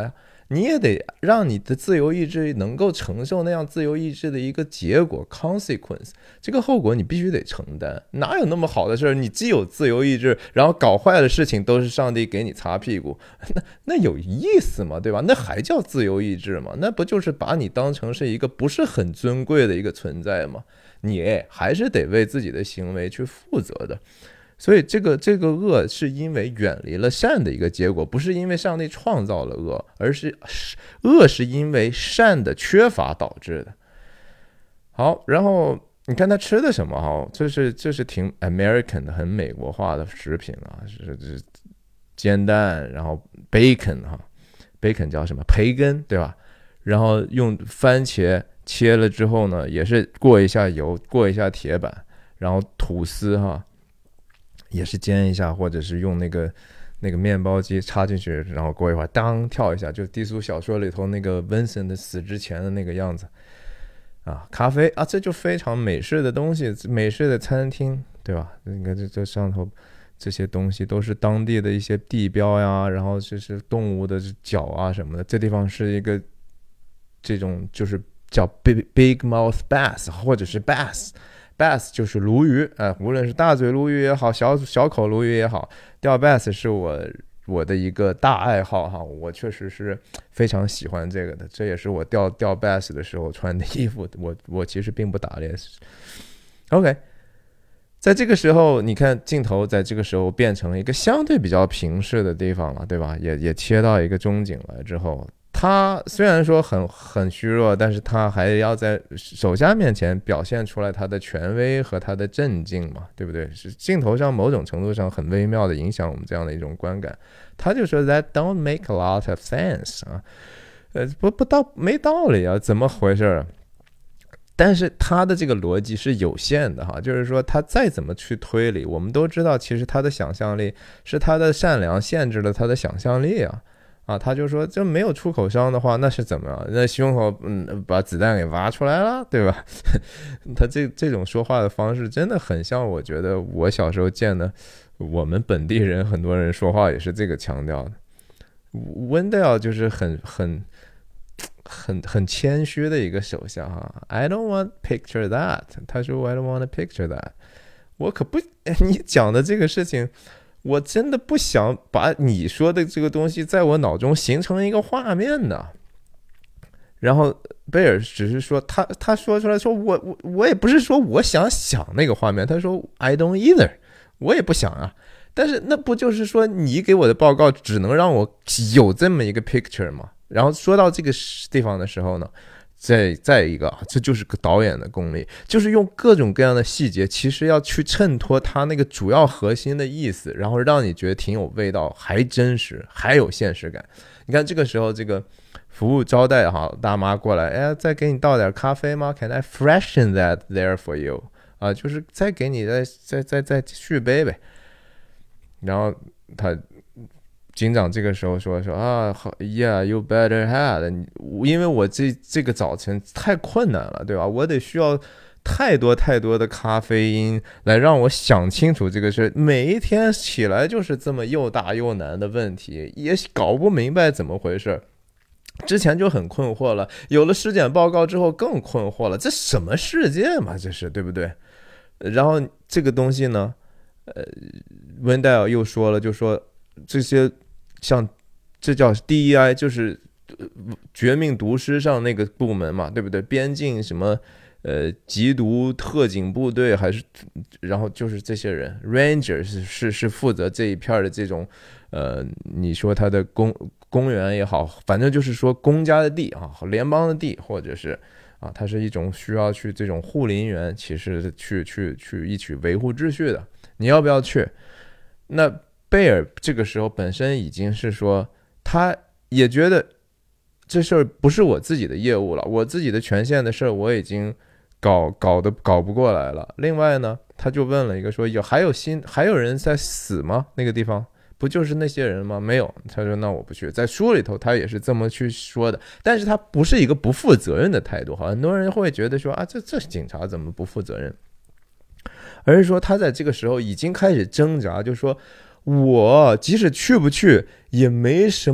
你也得让你的自由意志能够承受那样自由意志的一个结果 consequence， 这个后果你必须得承担。哪有那么好的事儿？你既有自由意志，然后搞坏的事情都是上帝给你擦屁股，那那有意思吗？对吧？那还叫自由意志吗？那不就是把你当成是一个不是很尊贵的一个存在吗？你还是得为自己的行为去负责的。所以这个这个恶是因为远离了善的一个结果，不是因为上帝创造了恶，而是恶是因为善的缺乏导致的。好，然后你看他吃的什么哈，这是这是挺 American 的，很美国化的食品啊，是是煎蛋，然后 bacon 哈 ，bacon 叫什么？培根对吧？然后用番茄切了之后呢，也是过一下油，过一下铁板，然后吐司哈。也是煎一下，或者是用那个那个面包机插进去，然后过一会儿当跳一下，就低俗小说里头那个 Vincent 死之前的那个样子啊。咖啡啊，这就非常美式的东西，美式的餐厅对吧？你看这这上头这些东西都是当地的一些地标呀，然后就是动物的脚啊什么的。这地方是一个这种就是叫 big big mouth bass 或者是 bass。bass 就是鲈鱼，哎，无论是大嘴鲈鱼也好，小小口鲈鱼也好，钓 bass 是我我的一个大爱好哈，我确实是非常喜欢这个的，这也是我钓钓 bass 的时候穿的衣服。我我其实并不打猎。OK， 在这个时候，你看镜头在这个时候变成了一个相对比较平视的地方了，对吧？也也切到一个中景来之后。他虽然说很很虚弱，但是他还要在手下面前表现出来他的权威和他的镇静嘛，对不对？是镜头上某种程度上很微妙的影响我们这样的一种观感。他就说 That don't make a lot of sense 啊，呃，不不道没道理啊，怎么回事？但是他的这个逻辑是有限的哈，就是说他再怎么去推理，我们都知道其实他的想象力是他的善良限制了他的想象力啊。啊，他就说这没有出口伤的话，那是怎么样？那胸口嗯把子弹给挖出来了，对吧？他这这种说话的方式真的很像，我觉得我小时候见的我们本地人很多人说话也是这个腔调的。温德尔就是很很很很谦虚的一个首相哈 ，I don't want picture that。他说 I don't want to picture that。我可不，你讲的这个事情。我真的不想把你说的这个东西在我脑中形成一个画面的。然后贝尔只是说他他说出来说我我我也不是说我想想那个画面，他说 I don't either， 我也不想啊。但是那不就是说你给我的报告只能让我有这么一个 picture 吗？然后说到这个地方的时候呢，再再一个，这就是个导演的功力，就是用各种各样的细节，其实要去衬托他那个主要核心的意思，然后让你觉得挺有味道，还真实，还有现实感。你看这个时候，这个服务招待哈大妈过来，哎，再给你倒点咖啡吗 ？Can I freshen that there for you？ 啊，就是再给你再再再再续杯呗。然后他。警长这个时候说说啊 ，Yeah, you better have， 因为我这这个早晨太困难了，对吧？我得需要太多太多的咖啡因来让我想清楚这个事。每一天起来就是这么又大又难的问题，也搞不明白怎么回事。之前就很困惑了，有了尸检报告之后更困惑了，这什么世界嘛？这是对不对？然后这个东西呢，呃，温戴尔又说了，就说这些。像这叫 D E I， 就是绝命毒师上那个部门嘛，对不对？边境什么呃缉毒特警部队还是，然后就是这些人 ，Ranger 是是是负责这一片的这种呃，你说他的公公园也好，反正就是说公家的地啊，联邦的地，或者是啊，它是一种需要去这种护林员，其实去去去一起维护秩序的。你要不要去？那贝尔这个时候本身已经是说，他也觉得这事儿不是我自己的业务了，我自己的权限的事儿我已经搞搞得搞不过来了。另外呢，他就问了一个说，有还有新还有人在死吗？那个地方不就是那些人吗？没有。他说那我不去。在书里头他也是这么去说的，但是他不是一个不负责任的态度。很多人会觉得说啊，这这警察怎么不负责任？而是说他在这个时候已经开始挣扎，就说。我即使去不去也没什么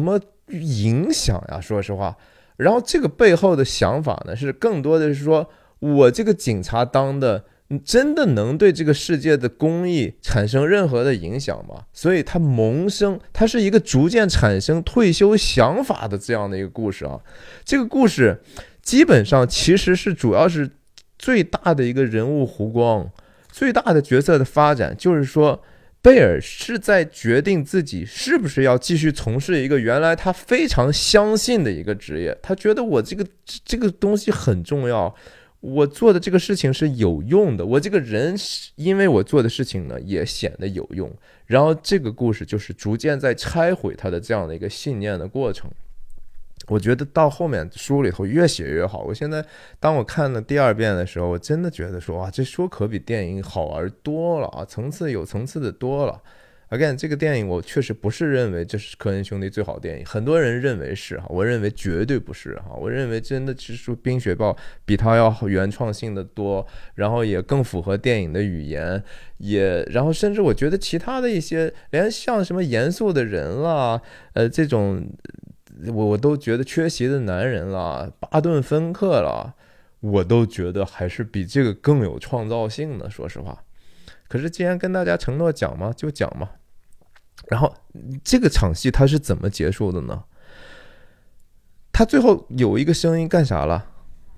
影响呀，说实话。然后这个背后的想法呢，是更多的是说，我这个警察当的，真的能对这个世界的公益产生任何的影响吗？所以他萌生，他是一个逐渐产生退休想法的这样的一个故事啊。这个故事基本上其实是主要是最大的一个人物弧光，最大的角色的发展，就是说。贝尔是在决定自己是不是要继续从事一个原来他非常相信的一个职业，他觉得我这个这个东西很重要，我做的这个事情是有用的，我这个人因为我做的事情呢也显得有用，然后这个故事就是逐渐在拆毁他的这样的一个信念的过程。我觉得到后面书里头越写越好。我现在当我看了第二遍的时候，我真的觉得说哇，这书可比电影好玩多了啊，层次有层次的多了。Again， 这个电影我确实不是认为这是科恩兄弟最好的电影，很多人认为是哈，我认为绝对不是哈，我认为真的是说《冰雪暴》比它要原创性的多，然后也更符合电影的语言，也然后甚至我觉得其他的一些连像什么严肃的人啦，呃这种。我我都觉得缺席的男人啦，巴顿芬克啦，我都觉得还是比这个更有创造性的，说实话。可是既然跟大家承诺讲嘛，就讲嘛。然后这个场戏它是怎么结束的呢？他最后有一个声音干啥了？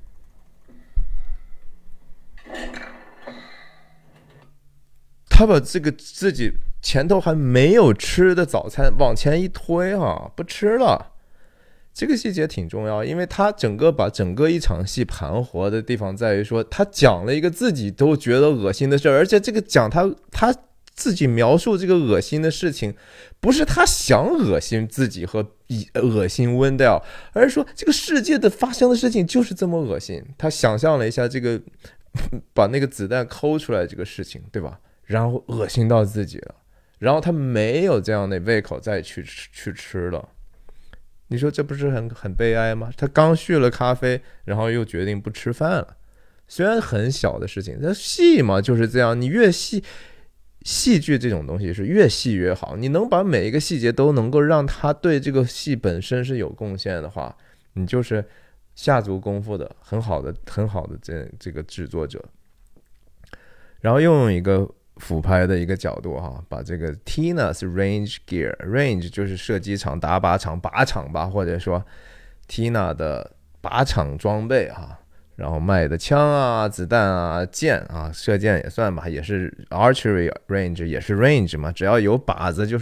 他把这个自己前头还没有吃的早餐往前一推哈，不吃了。这个细节挺重要，因为他整个把整个一场戏盘活的地方在于说，他讲了一个自己都觉得恶心的事，而且这个讲他他自己描述这个恶心的事情，不是他想恶心自己和恶心温掉，而是说这个世界的发生的事情就是这么恶心。他想象了一下这个把那个子弹抠出来这个事情，对吧？然后恶心到自己了，然后他没有这样的胃口再去去吃了。你说这不是很很悲哀吗？他刚续了咖啡，然后又决定不吃饭了。虽然很小的事情，那戏嘛就是这样，你越细，戏剧这种东西是越细越好。你能把每一个细节都能够让他对这个戏本身是有贡献的话，你就是下足功夫的很好的很好的这这个制作者。然后又用一个俯拍的一个角度哈，把这个 Tina's range gear range 就是射击场、打靶场、靶场吧，或者说 Tina 的靶场装备哈，然后卖的枪啊、子弹啊、箭啊，射箭也算吧，也是 archery range 也是 range 嘛，只要有靶子就是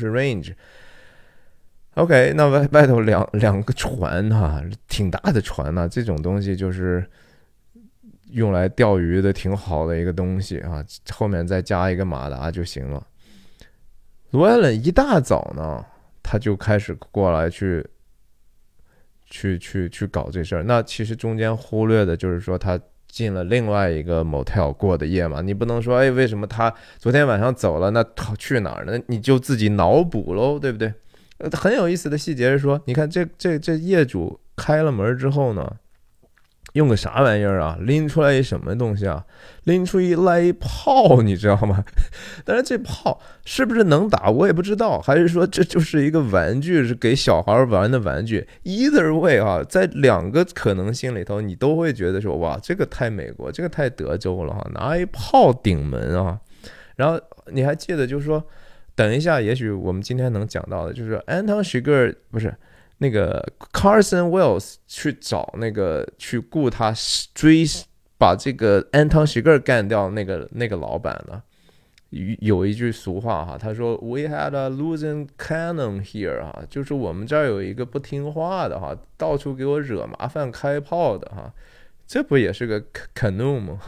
range。OK， 那外外头两两个船哈，挺大的船呐、啊，这种东西就是。用来钓鱼的挺好的一个东西啊，后面再加一个马达就行了。罗艾伦一大早呢，他就开始过来去，去去去搞这事儿。那其实中间忽略的就是说，他进了另外一个 motel 过的夜嘛。你不能说，哎，为什么他昨天晚上走了，那去哪儿呢？你就自己脑补喽，对不对？很有意思的细节是说，你看这这这业主开了门之后呢。用个啥玩意儿啊？拎出来一什么东西啊？拎出一来一炮，你知道吗？但是这炮是不是能打，我也不知道。还是说这就是一个玩具，是给小孩玩的玩具 ？Either way 啊，在两个可能性里头，你都会觉得说，哇，这个太美国，这个太德州了哈，拿一炮顶门啊！然后你还记得，就是说，等一下，也许我们今天能讲到的，就是 Anton Chigurh 不是。那个 Carson Wells 去找那个去雇他追把这个 Anton Chigurh 干掉那个那个老板呢，有一句俗话哈，他说 We had a losing cannon here 哈，就是我们这儿有一个不听话的哈，到处给我惹麻烦开炮的哈，这不也是个 canoe 吗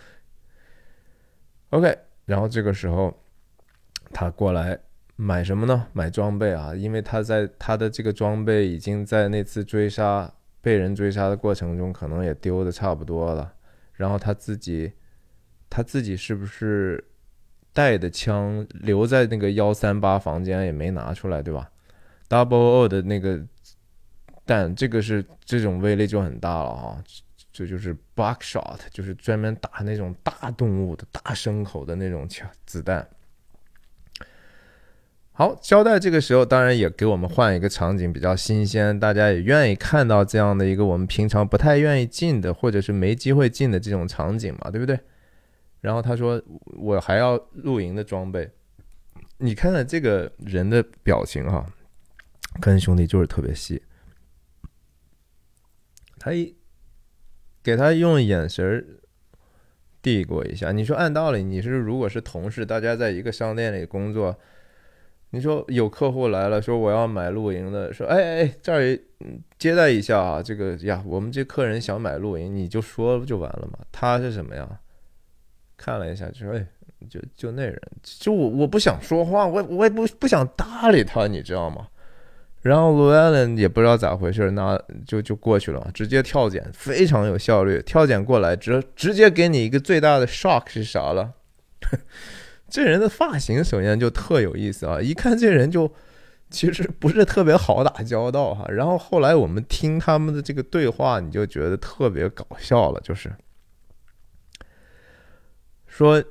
？OK， 然后这个时候他过来。买什么呢？买装备啊，因为他在他的这个装备已经在那次追杀被人追杀的过程中，可能也丢的差不多了。然后他自己，他自己是不是带的枪留在那个一三八房间也没拿出来，对吧 ？Double O 的那个弹，这个是这种威力就很大了哈。这就是 buckshot， 就是专门打那种大动物的大牲口的那种枪子弹。 好，交代这个时候当然也给我们换一个场景，比较新鲜，大家也愿意看到这样的一个我们平常不太愿意进的，或者是没机会进的这种场景嘛，对不对？然后他说我还要露营的装备，你看看这个人的表情哈，科恩兄弟就是特别细，他一给他用眼神递过一下，你说按道理你是如果是同事，大家在一个商店里工作。你说有客户来了，说我要买露营的，说哎哎哎，这儿接待一下啊，这个呀，我们这客人想买露营，你就说就完了嘛。他是什么呀？看了一下，就说哎，就就那人，就我我不想说话，我我也不不想搭理他，你知道吗？然后卢艾伦也不知道咋回事，那就就过去了，直接跳剪，非常有效率，跳剪过来，直直接给你一个最大的 shock 是啥了？这人的发型首先就特有意思啊，一看这人就其实不是特别好打交道哈。然后后来我们听他们的这个对话，你就觉得特别搞笑了，就是说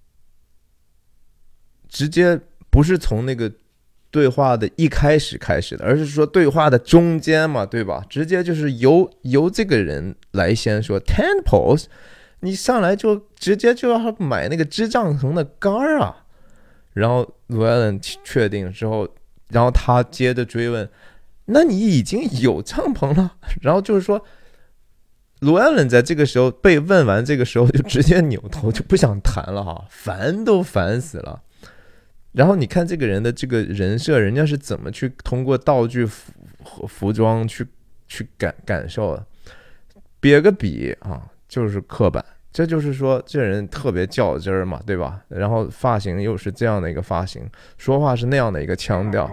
直接不是从那个对话的一开始开始的，而是说对话的中间嘛，对吧？直接就是由由这个人来先说 tent poles。你上来就直接就要买那个支帐篷的杆儿啊，然后卢艾伦确定之后，然后他接着追问：“那你已经有帐篷了？”然后就是说，卢艾伦在这个时候被问完，这个时候就直接扭头就不想谈了哈，烦都烦死了。然后你看这个人的这个人设，人家是怎么去通过道具服和服装去去感感受的？别个笔啊！就是刻板，这就是说这人特别较真儿嘛，对吧？然后发型又是这样的一个发型，说话是那样的一个腔调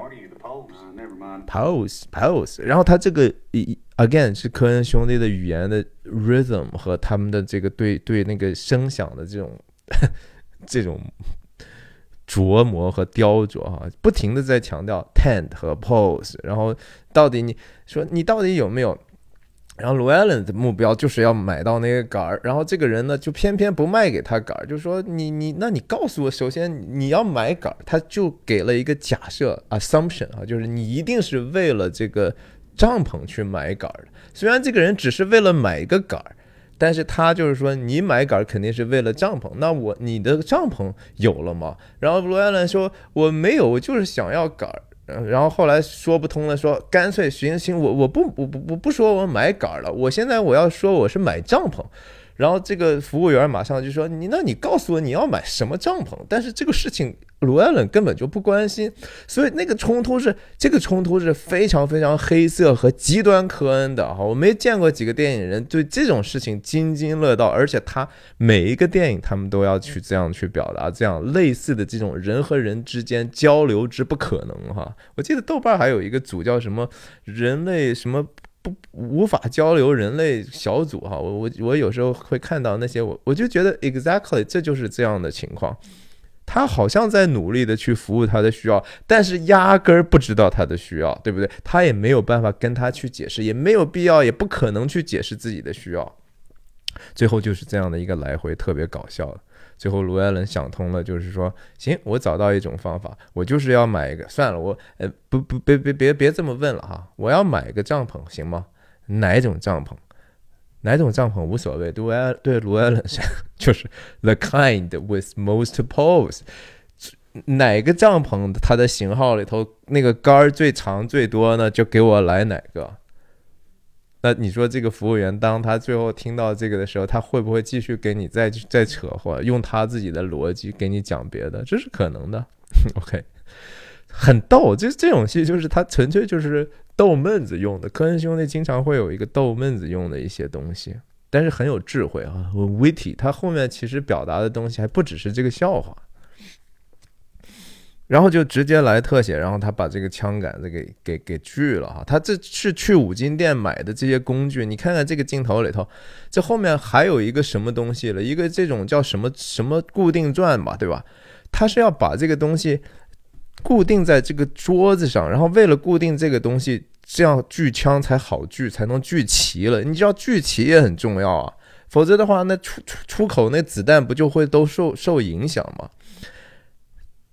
，pose pose。然后他这个 again 是科恩兄弟的语言的 rhythm 和他们的这个对对那个声响的这种这种琢磨和雕琢哈，不停的在强调 tent 和 pose。然后到底你说你到底有没有？然后卢艾伦的目标就是要买到那个杆儿，然后这个人呢就偏偏不卖给他杆儿，就说你你那你告诉我，首先你要买杆儿，他就给了一个假设 assumption 啊，就是你一定是为了这个帐篷去买杆儿的。虽然这个人只是为了买一个杆儿，但是他就是说你买杆儿肯定是为了帐篷，那我你的帐篷有了吗？然后卢艾伦说我没有，我就是想要杆儿。然后后来说不通了，说干脆行行，我我不我不不说我买杆了，我现在我要说我是买帐篷。然后这个服务员马上就说你那你告诉我你要买什么帐篷？但是这个事情卢艾伦根本就不关心，所以那个冲突是这个冲突是非常非常黑色和极端科恩的哈。我没见过几个电影人对这种事情津津乐道，而且他每一个电影他们都要去这样去表达这样类似的这种人和人之间交流之不可能哈。我记得豆瓣还有一个组叫什么人类什么。不无法交流人类小组哈，我我我有时候会看到那些我我就觉得 exactly 这就是这样的情况，他好像在努力的去服务他的需要，但是压根儿不知道他的需要，对不对？他也没有办法跟他去解释，也没有必要，也不可能去解释自己的需要。最后就是这样的一个来回，特别搞笑的。最后卢艾伦想通了，就是说，行，我找到一种方法，我就是要买一个，算了，我呃不不别别别别这么问了哈，我要买一个帐篷，行吗？哪一种帐篷？哪种帐篷无所谓，对卢对卢艾伦就是 the kind with most poles。哪个帐篷它的型号里头那个杆最长最多呢？就给我来哪个。那你说这个服务员当他最后听到这个的时候，他会不会继续给你再再扯，或者用他自己的逻辑给你讲别的？这是可能的。OK， 很逗，这这种戏就是他纯粹就是逗闷子用的。科恩兄弟经常会有一个逗闷子用的一些东西，但是很有智慧啊 ，witty。他后面其实表达的东西还不只是这个笑话。然后就直接来特写，然后他把这个枪杆子给给给锯了哈。他这是去五金店买的这些工具，你看看这个镜头里头，这后面还有一个什么东西了？一个这种叫什么什么固定钻吧，对吧？他是要把这个东西固定在这个桌子上，然后为了固定这个东西，这样锯枪才好锯，才能锯齐了。你知道锯齐也很重要啊，否则的话，那出出出口那子弹不就会都受受影响吗？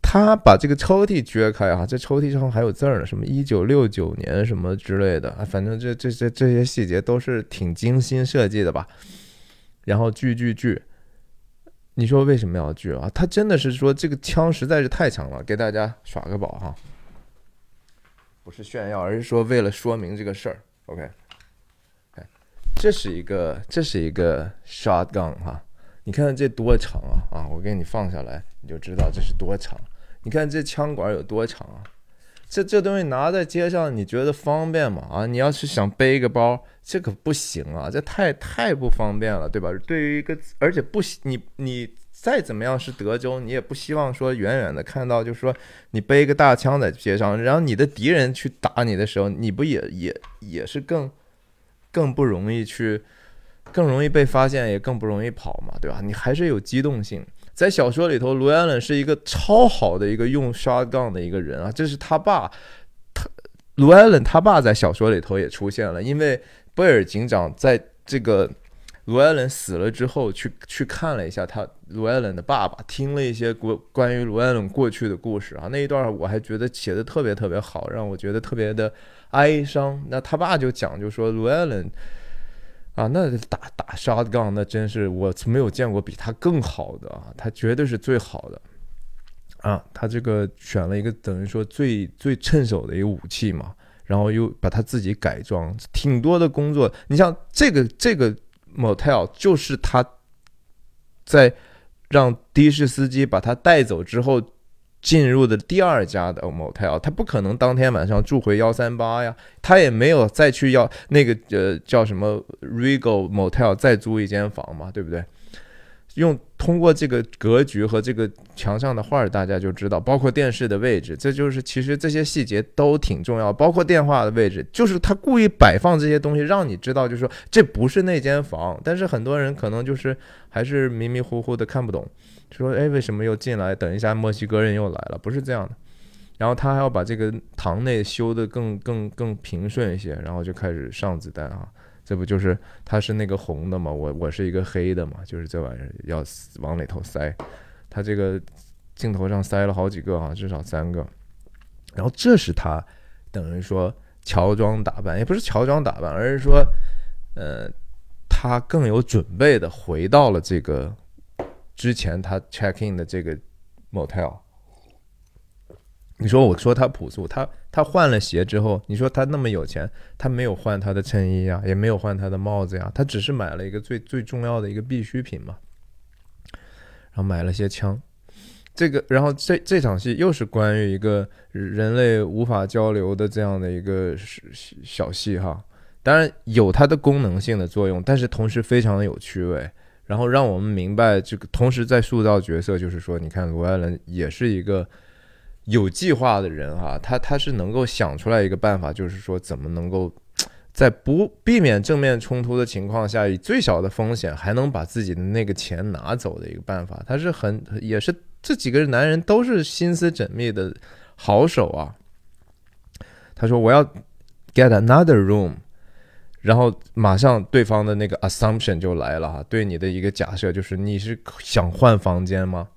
他把这个抽屉掘开啊，这抽屉上还有字儿呢，什么一九六九年什么之类的，反正这这这这些细节都是挺精心设计的吧。然后锯锯锯，你说为什么要锯啊？他真的是说这个枪实在是太强了，给大家耍个宝哈，不是炫耀，而是说为了说明这个事儿。OK， 这是一个这是一个 shotgun 哈，你看这多长啊啊！我给你放下来，你就知道这是多长。你看这枪管有多长啊？这这东西拿在街上，你觉得方便吗？啊，你要是想背一个包，这可不行啊，这太太不方便了，对吧？对于一个，而且不，你你再怎么样是德州，你也不希望说远远的看到，就是说你背一个大枪在街上，然后你的敌人去打你的时候，你不也也也是更更不容易去，更容易被发现，也更不容易跑嘛，对吧？你还是有机动性。在小说里头，卢艾伦是一个超好的一个用 shotgun 的一个人啊，这是他爸，他卢艾伦他爸在小说里头也出现了，因为贝尔警长在这个卢艾伦死了之后去去看了一下他卢艾伦的爸爸，听了一些关于卢艾伦过去的故事啊，那一段我还觉得写的特别特别好，让我觉得特别的哀伤。那他爸就讲，就说卢艾伦啊，那打打 shotgun 那真是我没有见过比他更好的啊，他绝对是最好的啊。他这个选了一个等于说最最趁手的一个武器嘛，然后又把他自己改装，挺多的工作。你像这个这个 motel 就是他在让的士司机把他带走之后进入的第二家的 motel， 他不可能当天晚上住回一三八呀，他也没有再去要那个呃叫什么 Regal motel 再租一间房嘛，对不对？用通过这个格局和这个墙上的画，大家就知道，包括电视的位置，这就是其实这些细节都挺重要，包括电话的位置，就是他故意摆放这些东西，让你知道，就是说这不是那间房。但是很多人可能就是还是迷迷糊糊的看不懂，说哎为什么又进来？等一下墨西哥人又来了，不是这样的。然后他还要把这个堂内修得更更更平顺一些，然后就开始上子弹啊。这不就是他是那个红的嘛，我我是一个黑的嘛，就是这玩意儿要往里头塞，他这个镜头上塞了好几个啊，至少三个。然后这是他等于说乔装打扮，也不是乔装打扮，而是说，呃，他更有准备的回到了这个之前他 check in 的这个 motel。你说我说他朴素，他他换了鞋之后，你说他那么有钱，他没有换他的衬衣啊，也没有换他的帽子呀，他只是买了一个最最重要的一个必需品嘛，然后买了些枪，这个然后这这场戏又是关于一个人类无法交流的这样的一个小戏哈，当然有它的功能性的作用，但是同时非常的有趣味，然后让我们明白这个，同时在塑造角色，就是说，你看卢艾伦也是一个有计划的人哈，他他是能够想出来一个办法，就是说怎么能够在不避免正面冲突的情况下，以最小的风险还能把自己的那个钱拿走的一个办法。他是很也是这几个男人都是心思缜密的好手啊。他说我要 get another room， 然后马上对方的那个 assumption 就来了哈，对你的一个假设就是你是想换房间吗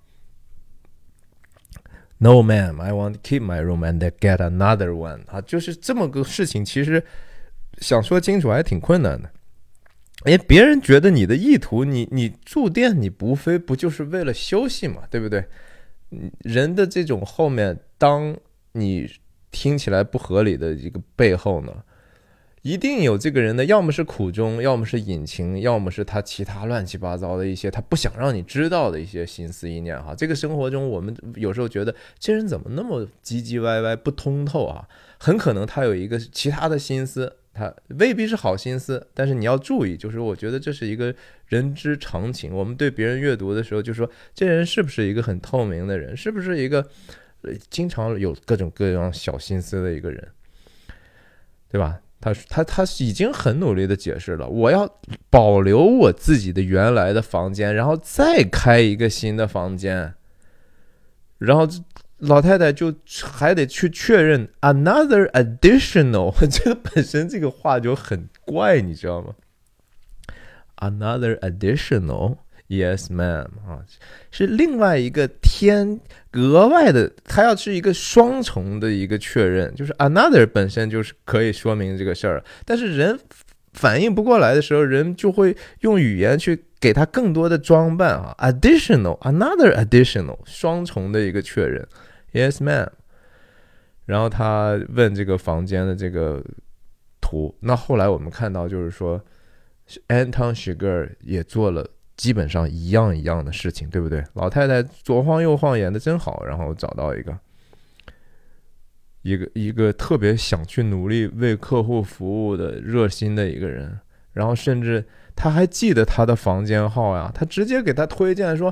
？No, ma'am, I want to keep my room and get another one. 啊，就是这么个事情，其实想说清楚还挺困难的。因为别人觉得你的意图，你你住店，你无非不就是为了休息嘛，对不对？人的这种后面，当你听起来不合理的一个背后呢，一定有这个人的，要么是苦衷，要么是隐情，要么是他其他乱七八糟的一些他不想让你知道的一些心思意念哈。这个生活中我们有时候觉得这人怎么那么唧唧歪歪不通透啊，很可能他有一个其他的心思，他未必是好心思，但是你要注意，就是我觉得这是一个人之常情。我们对别人阅读的时候就说这人是不是一个很透明的人，是不是一个经常有各种各样小心思的一个人，对吧？他他他已经很努力的解释了，我要保留我自己的原来的房间，然后再开一个新的房间，然后老太太就还得去确认 another additional， 这个本身这个话就很怪，你知道吗？ Another additional Yes, ma'am 啊，是另外一个添额外的，它要是一个双重的一个确认，就是 another 本身就是可以说明这个事儿，但是人反应不过来的时候，人就会用语言去给他更多的装扮啊 ，additional, another additional 双重的一个确认 ，Yes, ma'am。然后他问这个房间的这个图，那后来我们看到就是说 ，Anton Chigurh 也做了。基本上一样一样的事情，对不对？老太太左晃右晃演的真好，然后找到一个一个一个特别想去努力为客户服务的热心的一个人，然后甚至他还记得他的房间号呀，他直接给他推荐说：“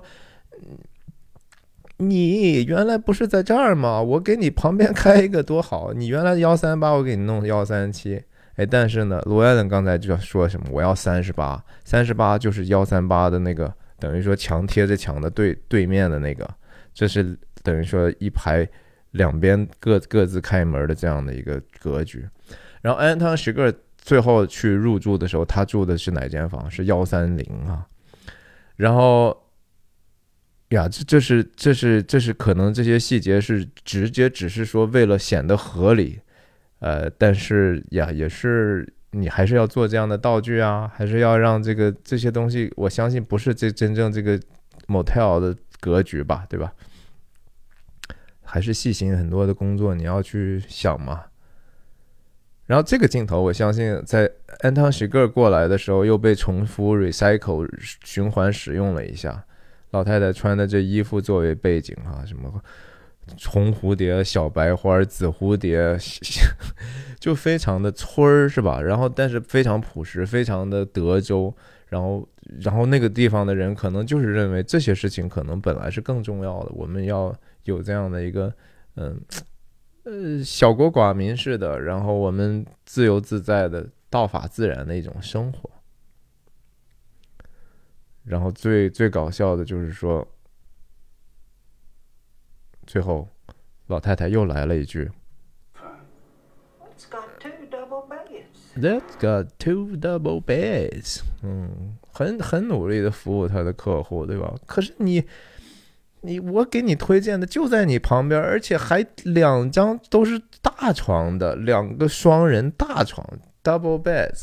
你原来不是在这儿吗？我给你旁边开一个多好，你原来幺三八，我给你弄幺三七。”哎，但是呢，罗艾伦刚才就要说什么？我要三十八，三十八就是幺三八的那个，等于说墙贴着墙的对对面的那个，这是等于说一排两边各各自开门的这样的一个格局。然后安汤史格尔最后去入住的时候，他住的是哪间房？是幺三零啊。然后呀，这这是这是这是可能这些细节是直接只是说为了显得合理。呃，但是呀，也是你还是要做这样的道具啊，还是要让这个这些东西，我相信不是这真正这个 motel 的格局吧，对吧？还是细心很多的工作你要去想嘛。然后这个镜头，我相信在安汤史格尔过来的时候，又被重复 recycle 循环使用了一下。老太太穿的这衣服作为背景啊，什么。红蝴蝶、小白花、紫蝴蝶，就非常的村儿，是吧？然后，但是非常朴实，非常的德州。然后，然后那个地方的人可能就是认为这些事情可能本来是更重要的。我们要有这样的一个，嗯，呃，小国寡民式的，然后我们自由自在的、道法自然的一种生活。然后最最搞笑的就是说。最后，老太太又来了一句 It's got two double beds. That's got two double beds. 嗯，很很努力的服务他的客户，对吧？可是你，你我给你推荐的就在你旁边，而且还两张都是大床的，两个双人大床 double beds。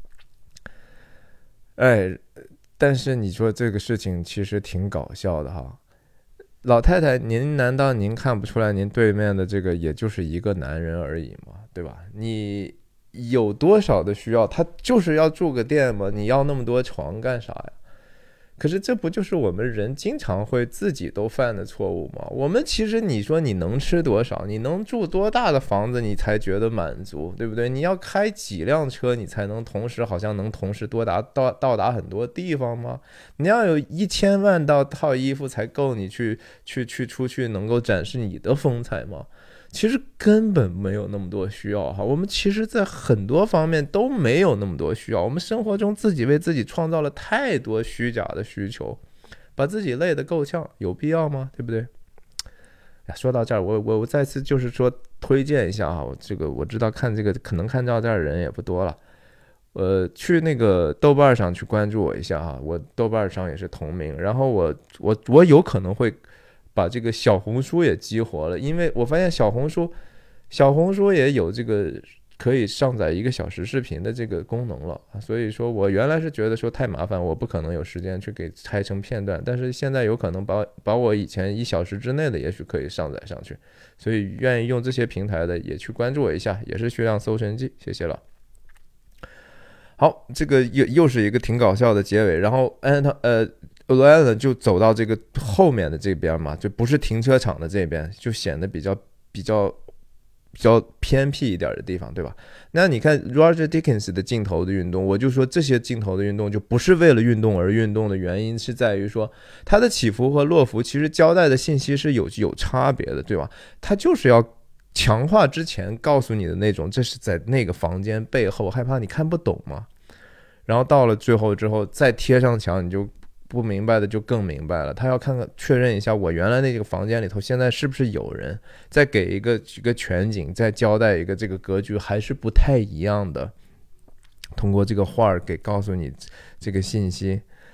哎，但是你说这个事情其实挺搞笑的哈。老太太，您难道您看不出来您对面的这个也就是一个男人而已吗？对吧？你有多少的需要？他就是要住个店吗？你要那么多床干啥呀？可是这不就是我们人经常会自己都犯的错误吗？我们其实你说你能吃多少，你能住多大的房子，你才觉得满足，对不对？你要开几辆车，你才能同时好像能同时多达到到达很多地方吗？你要有一千万到套衣服才够你去去去出去能够展示你的风采吗？其实根本没有那么多需要哈，我们其实在很多方面都没有那么多需要，我们生活中自己为自己创造了太多虚假的需求，把自己累得够呛，有必要吗？对不对？呀，说到这儿，我我我再次就是说推荐一下啊，我这个我知道看这个可能看到这儿的人也不多了，呃，去那个豆瓣上去关注我一下哈，我豆瓣上也是同名，然后我我我有可能会。把这个小红书也激活了，因为我发现小红书，小红书也有这个可以上载一个小时视频的这个功能了。所以说我原来是觉得说太麻烦，我不可能有时间去给拆成片段，但是现在有可能把把我以前一小时之内的也许可以上载上去，所以愿意用这些平台的也去关注我一下，也是血量搜神记，谢谢了。好，这个又又是一个挺搞笑的结尾，然后安他呃。罗艾伦就走到这个后面的这边嘛，就不是停车场的这边，就显得比较比较比较偏僻一点的地方，对吧？那你看 Roger Deakins 的镜头的运动，我就说这些镜头的运动就不是为了运动而运动的原因是在于说，它的起伏和落伏其实交代的信息是有有差别的，对吧？它就是要强化之前告诉你的那种，这是在那个房间背后，害怕你看不懂嘛。然后到了最后之后再贴上墙，你就不明白的就更明白了，他要看看确认一下我原来那个房间里头现在是不是有人，再给一个一个全景，再交代一个这个格局还是不太一样的，通过这个画给告诉你这个信息，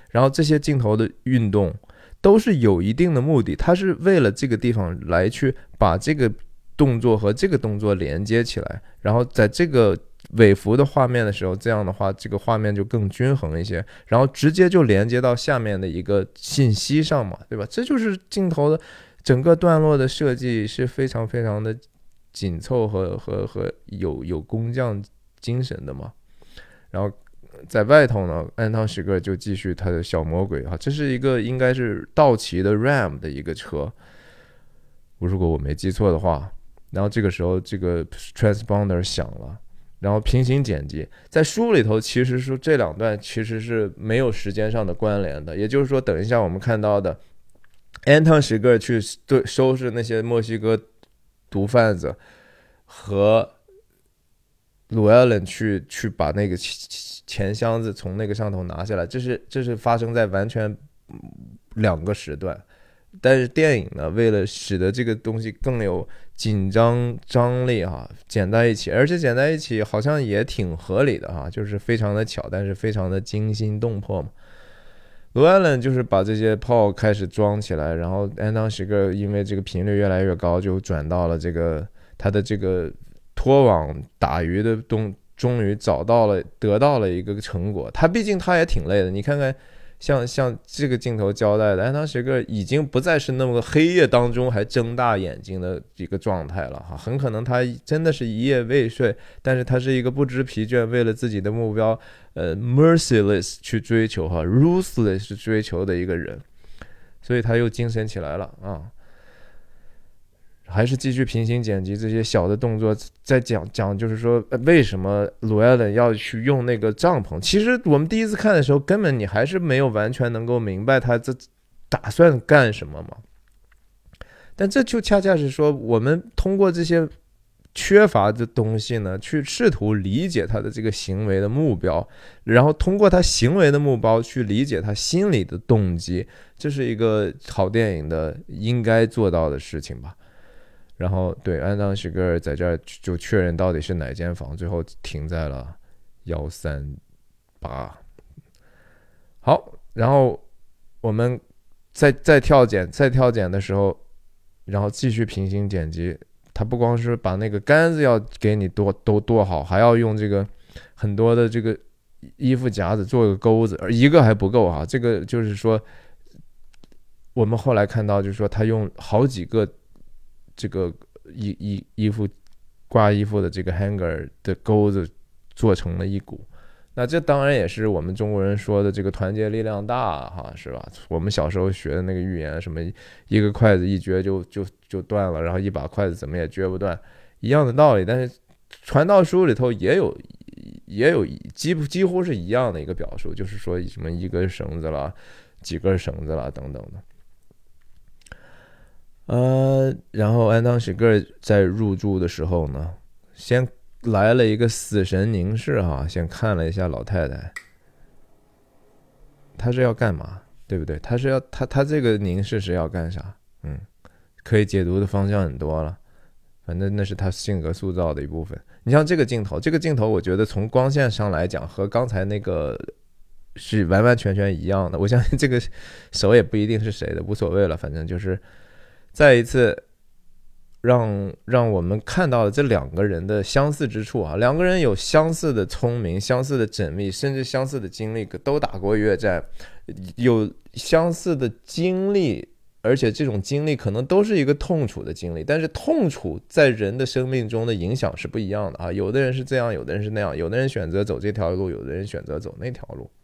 然后这些镜头的运动都是有一定的目的，它是为了这个地方来去把这个动作和这个动作连接起来，然后在这个尾幅的画面的时候，这样的话这个画面就更均衡一些，然后直接就连接到下面的一个信息上嘛，对吧？这就是镜头的整个段落的设计是非常非常的紧凑和和和有有工匠精神的嘛。然后在外头呢，安汤史格就继续他的小魔鬼哈，这是一个应该是道奇的 Ram 的一个车，如果我没记错的话。然后这个时候这个 transponder 响了，然后平行剪辑，在书里头其实说这两段其实是没有时间上的关联的，也就是说等一下我们看到的安汤史格去对收拾那些墨西哥毒贩子和鲁艾伦去去把那个钱箱子从那个上头拿下来，这是这是发生在完全两个时段。但是电影呢，为了使得这个东西更有紧张张力哈，剪在一起，而且剪在一起好像也挺合理的哈，就是非常的巧，但是非常的惊心动魄嘛。罗艾伦就是把这些炮开始装起来，然后安当时个因为这个频率越来越高，就转到了这个他的这个拖网打鱼的东，终于找到了得到了一个成果。他毕竟他也挺累的，你看看。像像这个镜头交代的，安汤史格已经不再是那么黑夜当中还睁大眼睛的一个状态了哈，很可能他真的是一夜未睡，但是他是一个不知疲倦，为了自己的目标，呃 ，merciless 去追求哈 ，ruthless 去追求的一个人，所以他又精神起来了啊。还是继续平行剪辑这些小的动作，再讲讲，就是说为什么鲁艾伦要去用那个帐篷？其实我们第一次看的时候，根本你还是没有完全能够明白他这打算干什么嘛。但这就恰恰是说，我们通过这些缺乏的东西呢，去试图理解他的这个行为的目标，然后通过他行为的目标去理解他心里的动机，这是一个好电影的应该做到的事情吧。然后对，安当史格尔在这儿就确认到底是哪间房，最后停在了一三八。好，然后我们再再跳剪再跳剪的时候，然后继续平行剪辑，他不光是把那个杆子要给你剁都剁好，还要用这个很多的这个衣服夹子做个钩子，而一个还不够啊，这个就是说我们后来看到就是说他用好几个这个衣衣衣服挂衣服的这个 hanger 的钩子做成了一股，那这当然也是我们中国人说的这个团结力量大哈，是吧？我们小时候学的那个寓言，什么一个筷子一撅就就就断了，然后一把筷子怎么也撅不断，一样的道理。但是传道书里头也有也有几乎几乎是一样的一个表述，就是说什么一根绳子啦，几根绳子啦等等的。呃，然后安当史格在入住的时候呢，先来了一个死神凝视哈，先看了一下老太太，他是要干嘛，对不对？他是要他他这个凝视是要干啥？嗯，可以解读的方向很多了，反正那是他性格塑造的一部分。你像这个镜头，这个镜头我觉得从光线上来讲和刚才那个是完完全全一样的。我相信这个手也不一定是谁的，无所谓了，反正就是再一次让让我们看到了这两个人的相似之处啊，两个人有相似的聪明、相似的缜密，甚至相似的经历，都打过越战，有相似的经历，而且这种经历可能都是一个痛楚的经历，但是痛楚在人的生命中的影响是不一样的啊，有的人是这样，有的人是那样，有的人选择走这条路，有的人选择走那条路。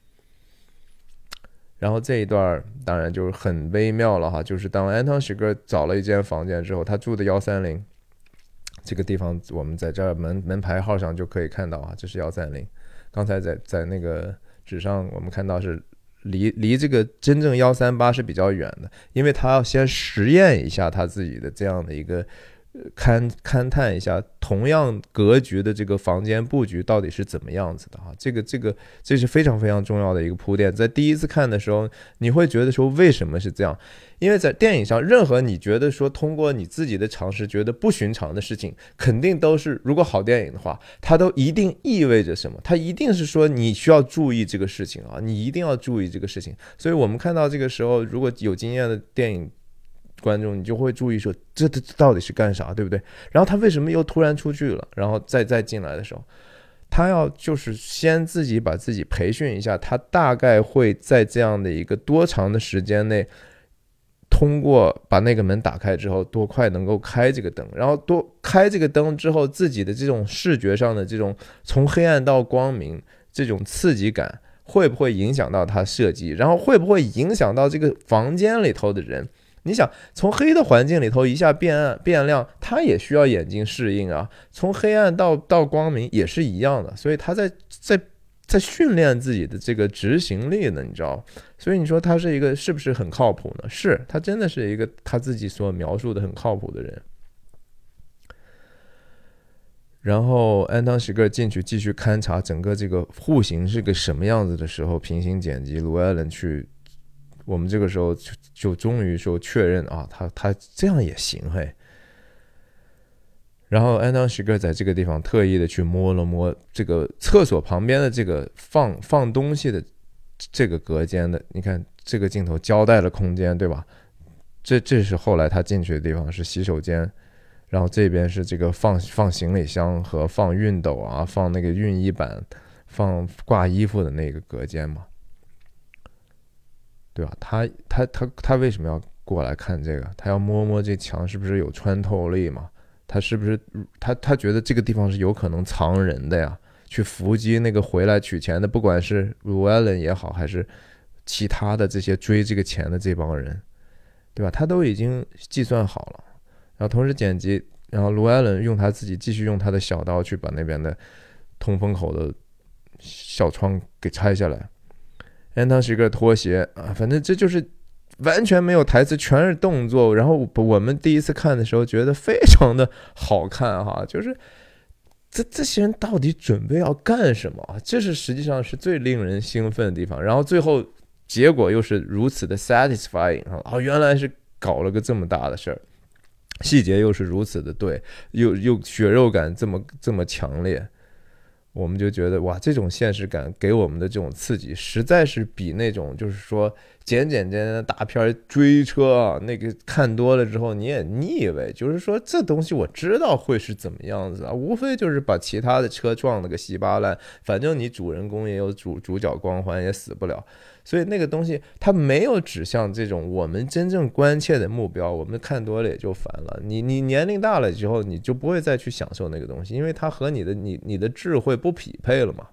然后这一段当然就是很微妙了哈，就是当安汤史格找了一间房间之后，他住的一三零这个地方，我们在这儿门门牌号上就可以看到啊，这是一三零。刚才在在那个纸上我们看到是离离这个真正一三八是比较远的，因为他要先实验一下他自己的这样的一个勘勘探一下同样格局的这个房间布局到底是怎么样子的啊？这个这个这是非常非常重要的一个铺垫。在第一次看的时候，你会觉得说为什么是这样？因为在电影上，任何你觉得说通过你自己的常识觉得不寻常的事情，肯定都是如果好电影的话，它都一定意味着什么？它一定是说你需要注意这个事情啊，你一定要注意这个事情。所以我们看到这个时候，如果有经验的电影观众，你就会注意说这这到底是干啥，对不对？然后他为什么又突然出去了，然后再再进来的时候，他要就是先自己把自己培训一下，他大概会在这样的一个多长的时间内，通过把那个门打开之后，多快能够开这个灯，然后多开这个灯之后，自己的这种视觉上的这种从黑暗到光明这种刺激感，会不会影响到他设计，然后会不会影响到这个房间里头的人？你想从黑的环境里头一下变暗变亮，他也需要眼睛适应啊。从黑暗到到光明也是一样的，所以他在在在训练自己的这个执行力呢，你知道？所以你说他是一个是不是很靠谱呢？是，他真的是一个他自己所描述的很靠谱的人。然后安汤史格进去继续勘察整个这个户型是个什么样子的时候，平行剪辑，卢艾伦去。我们这个时候就就终于说确认啊，他他这样也行嘿。然后安当史格在这个地方特意的去摸了摸这个厕所旁边的这个放放东西的这个隔间的，你看这个镜头交代了空间，对吧？这这是后来他进去的地方是洗手间，然后这边是这个放放行李箱和放熨斗啊，放那个熨衣板，放挂衣服的那个隔间嘛。对吧？他他他他为什么要过来看这个？他要摸摸这墙是不是有穿透力嘛？他是不是他他觉得这个地方是有可能藏人的呀？去伏击那个回来取钱的，不管是卢艾伦也好，还是其他的这些追这个钱的这帮人，对吧？他都已经计算好了，然后同时剪辑，然后卢艾伦用他自己继续用他的小刀去把那边的通风口的小窗给拆下来。安汤是一个拖鞋啊，反正这就是完全没有台词，全是动作。然后我们第一次看的时候觉得非常的好看哈，就是这这些人到底准备要干什么？这是实际上是最令人兴奋的地方。然后最后结果又是如此的 satisfying 啊，原来是搞了个这么大的事儿，细节又是如此的对，又又血肉感这么这么强烈。我们就觉得哇，这种现实感给我们的这种刺激，实在是比那种就是说简简单单的大片追车啊，那个看多了之后你也腻味。就是说这东西我知道会是怎么样子啊，无非就是把其他的车撞了个稀巴烂，反正你主人公也有主主角光环，也死不了。所以那个东西它没有指向这种我们真正关切的目标，我们看多了也就烦了。你你年龄大了之后，你就不会再去享受那个东西，因为它和你的你你的智慧不匹配了嘛。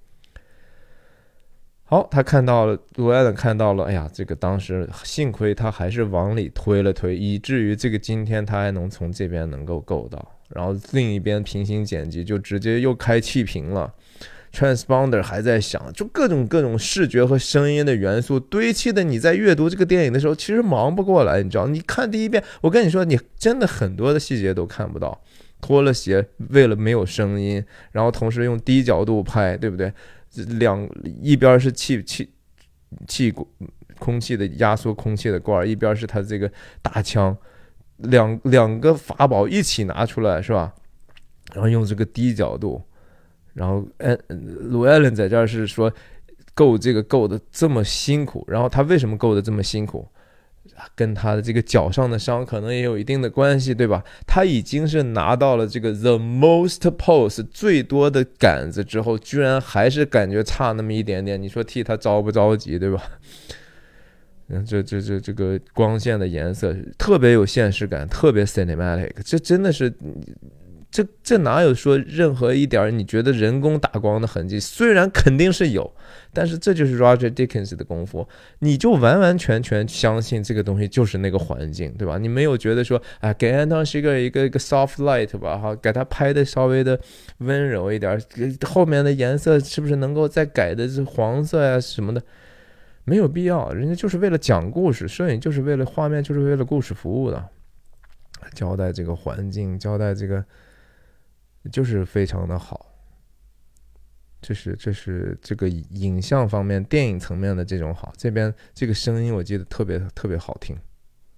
好，他看到了，卢艾伦看到了，哎呀，这个当时幸亏他还是往里推了推，以至于这个今天他还能从这边能够够到，然后另一边平行剪辑就直接又开气屏了。transponder 还在响，就各种各种视觉和声音的元素堆砌的，你在阅读这个电影的时候其实忙不过来，你知道？你看第一遍，我跟你说，你真的很多的细节都看不到。脱了鞋，为了没有声音，然后同时用低角度拍，对不对？两一边是气气气空气的压缩空气的罐，一边是它这个大枪，两两个法宝一起拿出来，是吧？然后用这个低角度。然后，卢艾伦在这儿是说够这个够的这么辛苦，然后他为什么够的这么辛苦？跟他的这个脚上的伤可能也有一定的关系，对吧？他已经是拿到了这个 the most pose 最多的杆子之后，居然还是感觉差那么一点点，你说替他着不着急，对吧？这这这这个光线的颜色特别有现实感，特别 cinematic， 这真的是。这这哪有说任何一点你觉得人工打光的痕迹？虽然肯定是有，但是这就是 Roger Deakins 的功夫，你就完完全全相信这个东西就是那个环境，对吧？你没有觉得说，哎，给安汤是一个一个一个 soft light 吧，哈，给他拍的稍微的温柔一点，后面的颜色是不是能够再改的是黄色呀、啊、什么的？没有必要，人家就是为了讲故事，摄影就是为了画面，就是为了故事服务的。 交代这个环境，交代这个就是非常的好。这是这是这个影像方面、电影层面的这种好。这边这个声音我记得特别特别好听。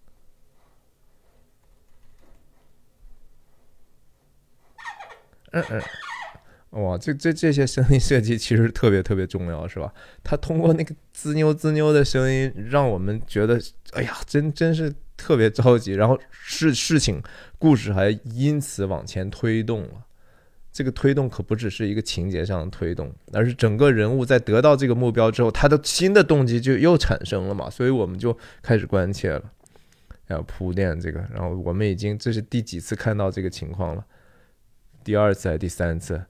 嗯嗯。哇，这这这些声音设计其实特别特别重要，是吧？他通过那个滋妞滋妞的声音，让我们觉得，哎呀，真真是特别着急。然后事事情故事还因此往前推动了。这个推动可不只是一个情节上的推动，而是整个人物在得到这个目标之后，他的新的动机就又产生了嘛。所以我们就开始关切了，要铺垫这个。然后我们已经这是第几次看到这个情况了？第二次还是第三次？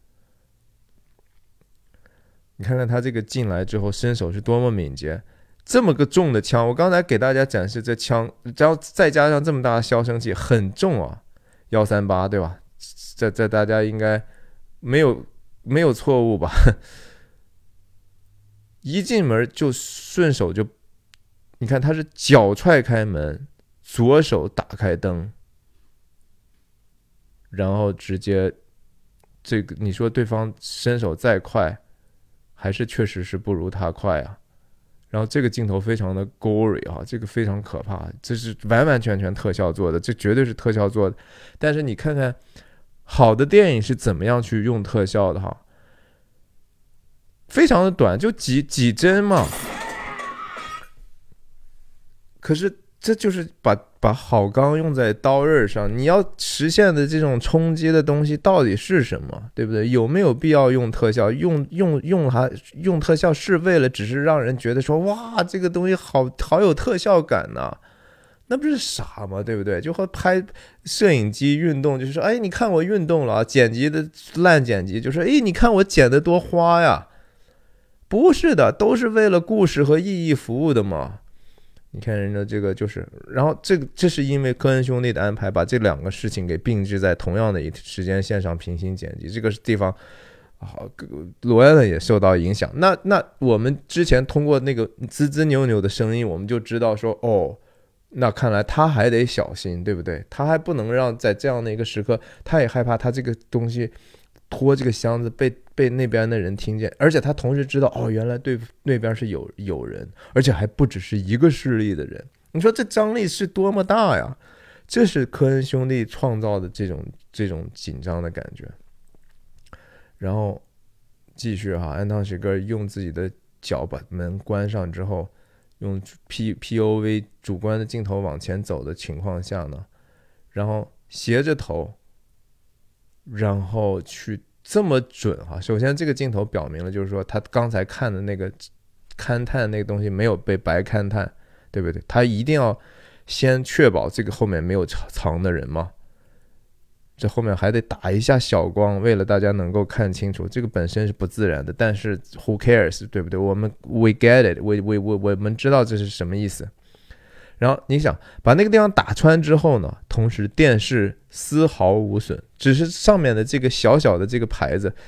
你看看他这个进来之后身手是多么敏捷，这么个重的枪，我刚才给大家展示这枪，然后再加上这么大的消声器，很重啊，一三八对吧？这这大家应该没有没有错误吧？一进门就顺手就，你看他是脚踹开门，左手打开灯，然后直接这个你说对方身手再快。还是确实是不如他快啊，然后这个镜头非常的 gory 啊，这个非常可怕，这是完完全全特效做的，这绝对是特效做的。但是你看看好的电影是怎么样去用特效的哈，非常的短，就几几帧嘛。可是这就是把把好钢用在刀刃上，你要实现的这种冲击的东西到底是什么，对不对？有没有必要用特效？用用用它用特效是为了只是让人觉得说哇，这个东西好好有特效感呐、啊？那不是傻吗？对不对？就和拍摄影机运动，就是说，哎，你看我运动了，剪辑的烂剪辑，就是哎，你看我剪得多花呀？不是的，都是为了故事和意义服务的嘛。你看人家这个就是，然后这个这是因为科恩兄弟的安排，把这两个事情给并置在同样的一时间线上平行剪辑，这个地方，好，罗恩也受到影响。那那我们之前通过那个滋滋扭扭的声音，我们就知道说，哦，那看来他还得小心，对不对？他还不能让在这样的一个时刻，他也害怕他这个东西拖这个箱子被。被那边的人听见，而且他同时知道，哦，原来对那边是有有人，而且还不只是一个势力的人。你说这张力是多么大呀？这是科恩兄弟创造的这种这种紧张的感觉。然后继续哈，安汤许格用自己的脚把门关上之后，用 P P O V 主观的镜头往前走的情况下呢，然后斜着头，然后去。这么准哈！首先，这个镜头表明了，就是说他刚才看的那个勘探那个东西没有被白勘探，对不对？他一定要先确保这个后面没有藏的人嘛。这后面还得打一下小光，为了大家能够看清楚。这个本身是不自然的，但是 who cares， 对不对？我们 we get it， we we we 我们知道这是什么意思。然后你想把那个地方打穿之后呢，同时电视丝毫无损，只是上面的这个小小的这个牌子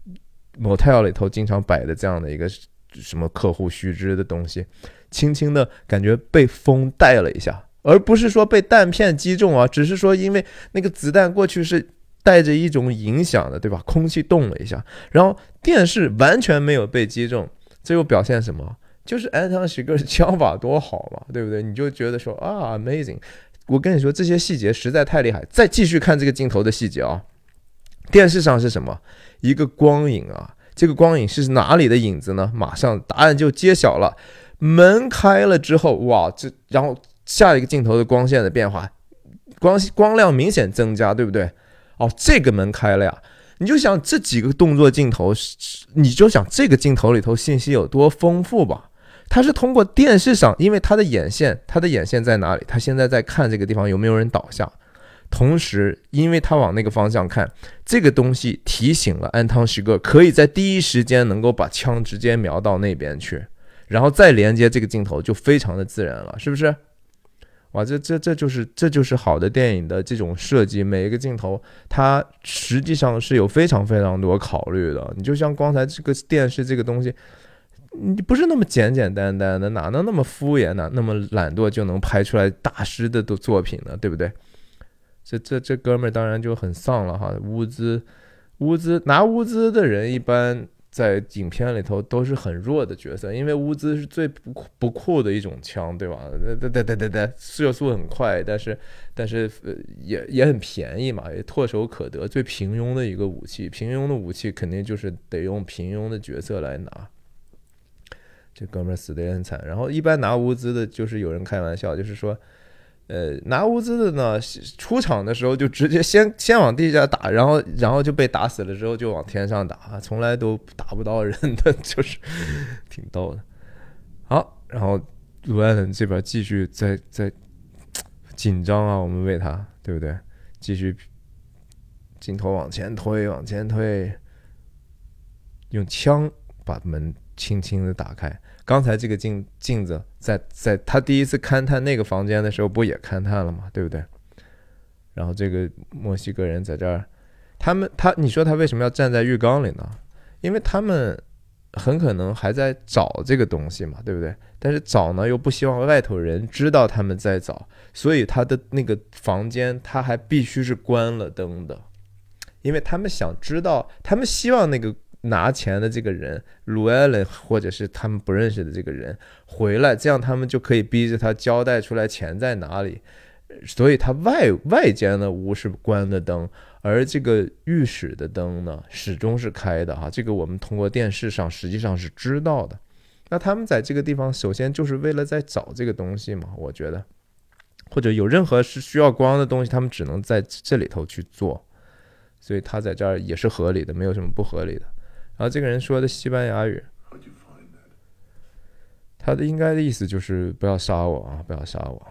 motel 里头经常摆的这样的一个什么客户须知的东西，轻轻的感觉被风带了一下，而不是说被弹片击中啊，只是说因为那个子弹过去是带着一种影响的，对吧？空气动了一下，然后电视完全没有被击中，这又表现什么？就是安汤许格枪法多好嘛，对不对？你就觉得说啊 ，amazing！ 我跟你说，这些细节实在太厉害。再继续看这个镜头的细节啊，电视上是什么？一个光影啊，这个光影是哪里的影子呢？马上答案就揭晓了。门开了之后，哇，这然后下一个镜头的光线的变化，光光亮明显增加，对不对？哦，这个门开了呀。你就想这几个动作镜头，你就想这个镜头里头信息有多丰富吧。他是通过电视上，因为他的眼线，他的眼线在哪里？他现在在看这个地方有没有人倒下。同时，因为他往那个方向看，这个东西提醒了安汤许格可以在第一时间能够把枪直接瞄到那边去，然后再连接这个镜头就非常的自然了，是不是？哇，这这这就是这就是好的电影的这种设计，每一个镜头它实际上是有非常非常多考虑的。你就像刚才这个电视这个东西。你不是那么简简单单的，哪能那么敷衍呢？那么懒惰就能拍出来大师的作品呢？对不对？ 这这这哥们儿当然就很丧了哈。乌兹乌兹拿乌兹的人一般在影片里头都是很弱的角色，因为乌兹是最不不酷的一种枪，对吧？对对对对对，射速很快，但是但是、呃、也也很便宜嘛，也唾手可得，最平庸的一个武器。平庸的武器肯定就是得用平庸的角色来拿。这哥们儿死得也很惨。然后一般拿乌兹的，就是有人开玩笑，就是说。呃，拿乌兹的呢，出场的时候就直接先先往地下打，然后然后就被打死了之后就往天上打，从来都打不到人的，就是挺逗的。好，然后卢艾伦这边继续在在紧张啊，我们为他，对不对？继续镜头往前推，往前推，用枪把门轻轻的打开。刚才这个镜镜子在在他第一次勘探那个房间的时候不也勘探了吗？对不对？然后这个墨西哥人在这儿，他们他你说他为什么要站在浴缸里呢？因为他们很可能还在找这个东西嘛，对不对？但是找呢又不希望外头人知道他们在找，所以他的那个房间他还必须是关了灯的，因为他们想知道，他们希望那个拿钱的这个人卢艾伦或者是他们不认识的这个人回来，这样他们就可以逼着他交代出来钱在哪里。所以他外外间的屋是关的灯，而这个浴室的灯呢始终是开的哈，这个我们通过电视上实际上是知道的。那他们在这个地方首先就是为了在找这个东西嘛，我觉得，或者有任何是需要光的东西他们只能在这里头去做，所以他在这儿也是合理的，没有什么不合理的。然后这个人说的西班牙语，他的应该的意思就是不要杀我啊，不要杀我。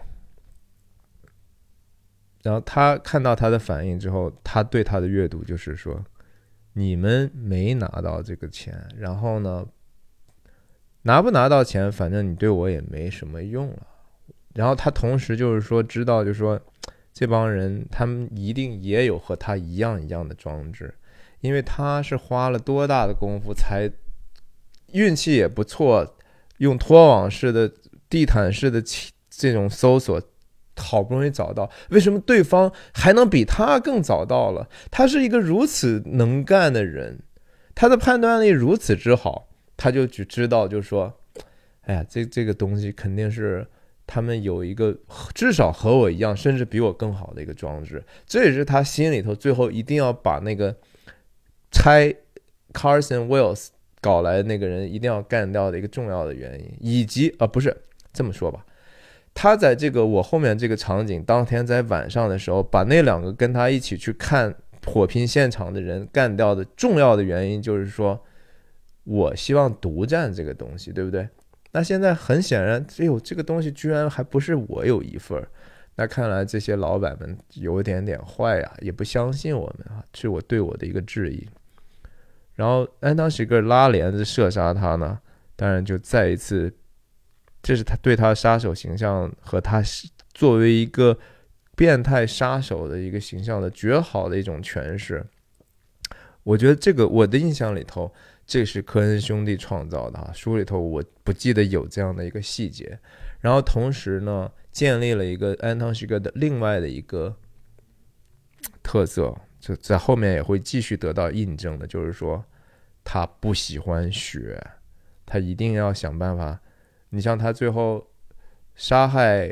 然后他看到他的反应之后，他对他的阅读就是说，你们没拿到这个钱，然后呢，拿不拿到钱，反正你对我也没什么用了。然后他同时就是说，知道就是说，这帮人他们一定也有和他一样一样的装置。因为他是花了多大的功夫才运气也不错，用拖网式的地毯式的这种搜索好不容易找到，为什么对方还能比他更早到了？他是一个如此能干的人，他的判断力如此之好，他就只知道就是说，哎呀，这这个东西肯定是他们有一个至少和我一样甚至比我更好的一个装置，这也是他心里头最后一定要把那个拆 Carson Wells 搞来的那个人一定要干掉的一个重要的原因，以及啊不是这么说吧，他在这个我后面这个场景当天在晚上的时候把那两个跟他一起去看火拼现场的人干掉的重要的原因就是说，我希望独占这个东西，对不对？那现在很显然，哎呦，这个东西居然还不是我有一份，那看来这些老板们有点点坏呀，也不相信我们啊，是我对我的一个质疑。然后安当许格拉帘子射杀他呢，当然就再一次，这是他对他杀手形象和他作为一个变态杀手的一个形象的绝好的一种诠释。我觉得这个我的印象里头，这是科恩兄弟创造的，书里头我不记得有这样的一个细节。然后同时呢，建立了一个安当许格的另外的一个特色，就在后面也会继续得到印证的，就是说他不喜欢血，他一定要想办法。你像他最后杀害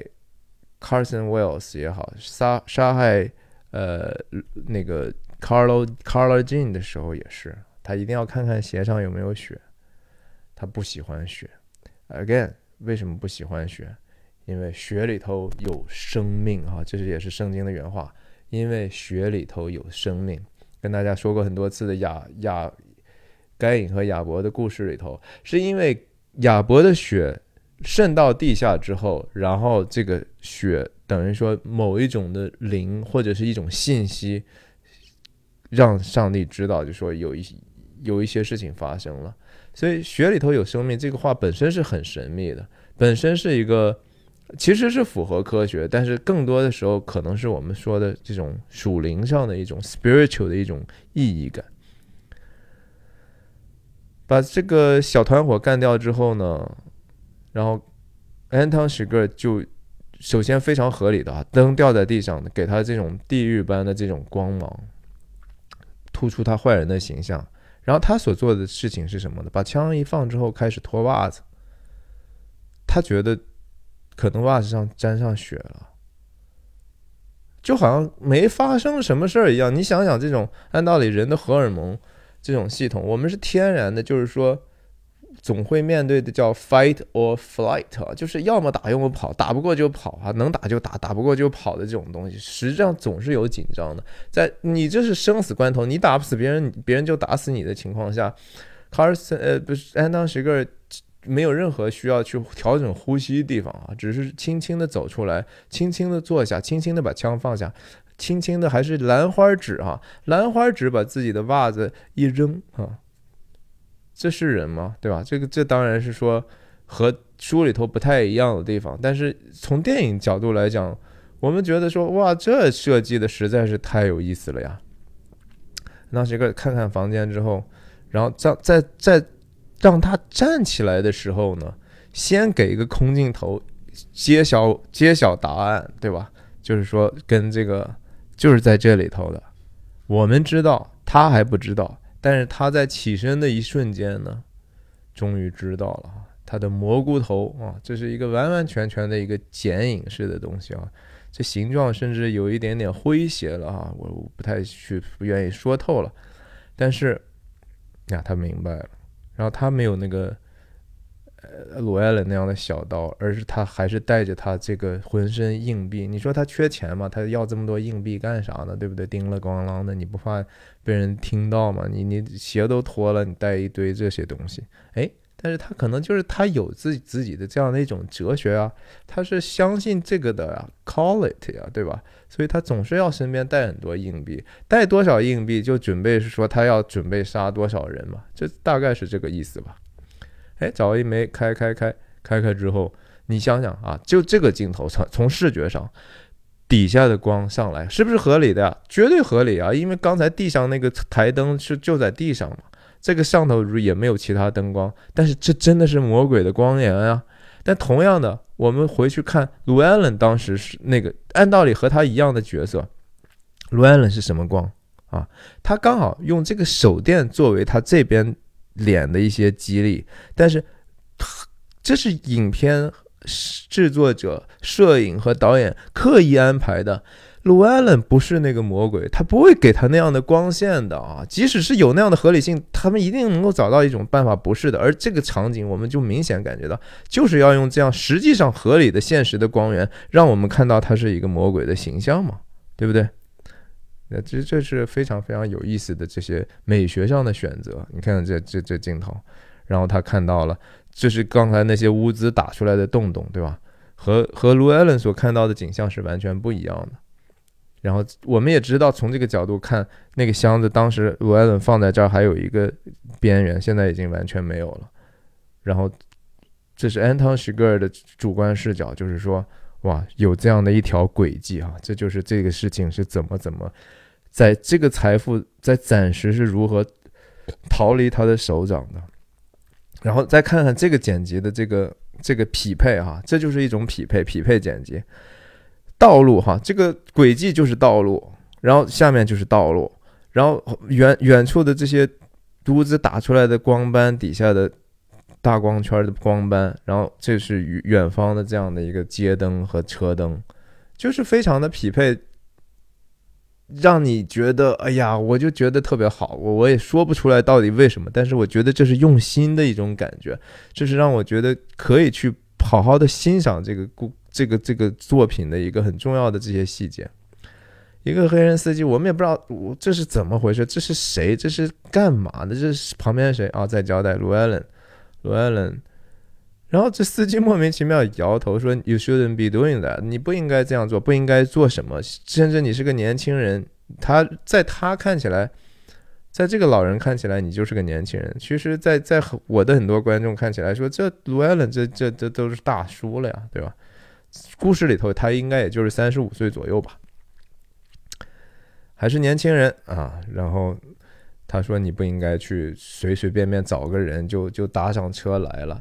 Carson Wells 也好，杀杀害呃那个 Carlo Carlo Jean 的时候也是，他一定要看看鞋上有没有血，他不喜欢血。Again， 为什么不喜欢血？因为血里头有生命啊，这是也是圣经的原话。因为血里头有生命，跟大家说过很多次的亚亚该隐和亚伯的故事里头，是因为亚伯的血渗到地下之后，然后这个血等于说某一种的灵或者是一种信息，让上帝知道，就说有一有一些事情发生了。所以血里头有生命这个话本身是很神秘的，本身是一个其实是符合科学，但是更多的时候可能是我们说的这种属灵上的一种 spiritual 的一种意义感。把这个小团伙干掉之后呢，然后安汤史格就首先非常合理的啊，灯掉在地上，给他这种地狱般的这种光芒，突出他坏人的形象。然后他所做的事情是什么呢？把枪一放之后开始脱袜子，他觉得可能袜子上沾上血了，就好像没发生什么事儿一样。你想想，这种按道理人的荷尔蒙这种系统，我们是天然的，就是说总会面对的叫 fight or flight， 就是要么打要么跑，打不过就跑啊，能打就打，打不过就跑的这种东西，实际上总是有紧张的。在你这是生死关头，你打不死别人，别人就打死你的情况下，卡尔森呃不是安当·席格尔没有任何需要去调整呼吸的地方啊，只是轻轻的走出来，轻轻的坐下，轻轻的把枪放下，轻轻的还是兰花指啊，兰花指把自己的袜子一扔啊。这是人吗？对吧？这个这当然是说和书里头不太一样的地方，但是从电影角度来讲，我们觉得说哇，这设计的实在是太有意思了呀。那这个看看房间之后，然后在在在让他站起来的时候呢，先给一个空镜头揭晓揭晓答案，对吧？就是说跟这个就是在这里头的，我们知道，他还不知道。但是他在起身的一瞬间呢，终于知道了他的蘑菇头啊，这是一个完完全全的一个剪影式的东西啊，这形状甚至有一点点诙谐了啊，我不太去不愿意说透了，但是呀，他明白了，然后他没有那个呃罗艾伦那样的小刀，而是他还是带着他这个浑身硬币。你说他缺钱吗？他要这么多硬币干啥呢？对不对？叮了咣啷的，你不怕被人听到吗？你你鞋都脱了，你带一堆这些东西，哎，但是他可能就是他有自己自己的这样的一种哲学啊，他是相信这个的啊 ，call it 呀，对吧？所以他总是要身边带很多硬币，带多少硬币就准备是说他要准备杀多少人嘛，这大概是这个意思吧。哎，找一枚开开开开开之后，你想想啊，就这个镜头从从视觉上，底下的光上来，是不是合理的呀？绝对合理啊！因为刚才地上那个台灯是就在地上嘛，这个上头也没有其他灯光，但是这真的是魔鬼的光源啊！但同样的，我们回去看卢艾伦当时是那个按道理和他一样的角色，卢艾伦是什么光啊？他刚好用这个手电作为他这边脸的一些激励，但是这是影片制作者、摄影和导演刻意安排的。卢艾伦不是那个魔鬼，他不会给他那样的光线的啊！即使是有那样的合理性，他们一定能够找到一种办法，不是的。而这个场景，我们就明显感觉到，就是要用这样实际上合理的、现实的光源，让我们看到他是一个魔鬼的形象嘛，对不对？那这这是非常非常有意思的这些美学上的选择。你看这这这镜头，然后他看到了，这是刚才那些乌兹打出来的洞洞，对吧？和和卢艾伦所看到的景象是完全不一样的。然后我们也知道，从这个角度看，那个箱子当时卢艾伦放在这儿还有一个边缘，现在已经完全没有了。然后这是安汤·席格尔的主观视角，就是说，哇，有这样的一条轨迹啊，这就是这个事情是怎么怎么，在这个财富在暂时是如何逃离他的手掌的。然后再看看这个剪辑的这个这个匹配哈，这就是一种匹配匹配剪辑。道路哈，这个轨迹就是道路，然后下面就是道路，然后远远处的这些屋子打出来的光斑，底下的大光圈的光斑，然后这是远方的这样的一个街灯和车灯，就是非常的匹配，让你觉得哎呀，我就觉得特别好，我我也说不出来到底为什么，但是我觉得这是用心的一种感觉，这是让我觉得可以去好好的欣赏这个故这个这个作品的一个很重要的这些细节。一个黑人司机，我们也不知道这是怎么回事，这是谁，这是干嘛的，这是旁边谁啊？在交代卢艾伦，卢艾伦。然后这司机莫名其妙摇头说 You shouldn't be doing that， 你不应该这样做，不应该做什么，甚至你是个年轻人，他在他看起来，在这个老人看起来你就是个年轻人，其实在在我的很多观众看起来说，这卢艾伦这这这都是大叔了呀，对吧？故事里头他应该也就是三十五岁左右吧，还是年轻人啊。然后他说你不应该去随随便便找个人就就搭上车来了。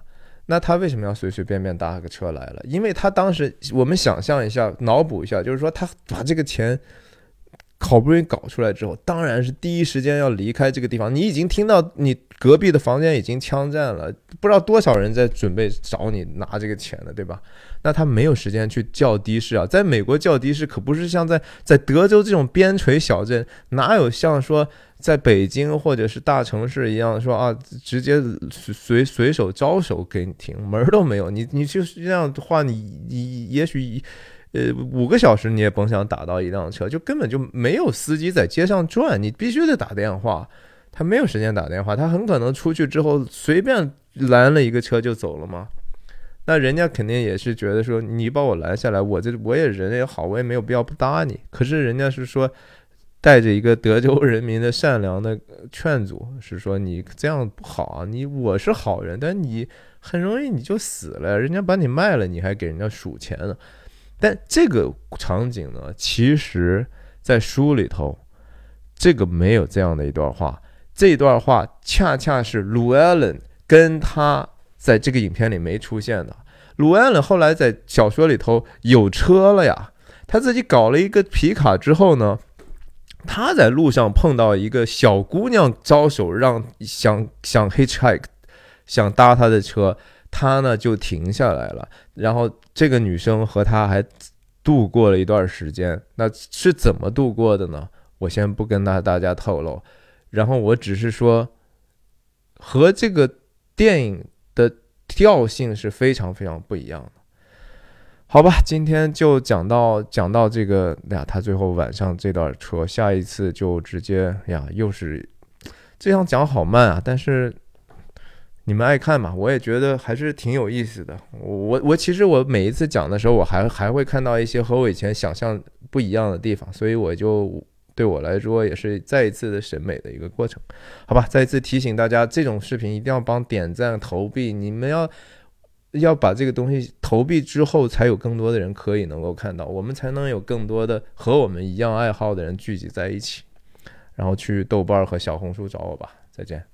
那他为什么要随随便便搭个车来了？因为他当时，我们想象一下，脑补一下，就是说他把这个钱好不容易搞出来之后，当然是第一时间要离开这个地方。你已经听到你隔壁的房间已经枪战了，不知道多少人在准备找你拿这个钱了，对吧？那他没有时间去叫的士啊。在美国叫的士可不是像在在德州这种边陲小镇，哪有像说在北京或者是大城市一样说啊，直接随随手招手给你停，门都没有。你你就是这样的话，你你也许。呃，五个小时你也甭想打到一辆车，就根本就没有司机在街上转，你必须得打电话。他没有时间打电话，他很可能出去之后随便拦了一个车就走了嘛。那人家肯定也是觉得说，你把我拦下来，我这我也人也好，我也没有必要不搭你。可是人家是说，带着一个德州人民的善良的劝阻，是说你这样不好啊，你我是好人，但你很容易你就死了，人家把你卖了，你还给人家数钱呢。但这个场景呢，其实在书里头，这个没有这样的一段话。这一段话恰恰是鲁艾伦跟他在这个影片里没出现的。鲁艾伦后来在小说里头有车了呀，他自己搞了一个皮卡之后呢，他在路上碰到一个小姑娘招手让想想 hitchhike， 想搭他的车。他呢就停下来了，然后这个女生和他还度过了一段时间。那是怎么度过的呢？我先不跟大家透露，然后我只是说和这个电影的调性是非常非常不一样的。好吧，今天就讲到讲到这个呀，他最后晚上这段车，下一次就直接呀，又是这样讲好慢啊，但是你们爱看嘛，我也觉得还是挺有意思的。我我其实我每一次讲的时候，我还还会看到一些和我以前想象不一样的地方，所以我就对我来说也是再一次的审美的一个过程。好吧，再一次提醒大家，这种视频一定要帮点赞投币，你们要要把这个东西投币之后，才有更多的人可以能够看到，我们才能有更多的和我们一样爱好的人聚集在一起。然后去豆瓣和小红书找我吧，再见。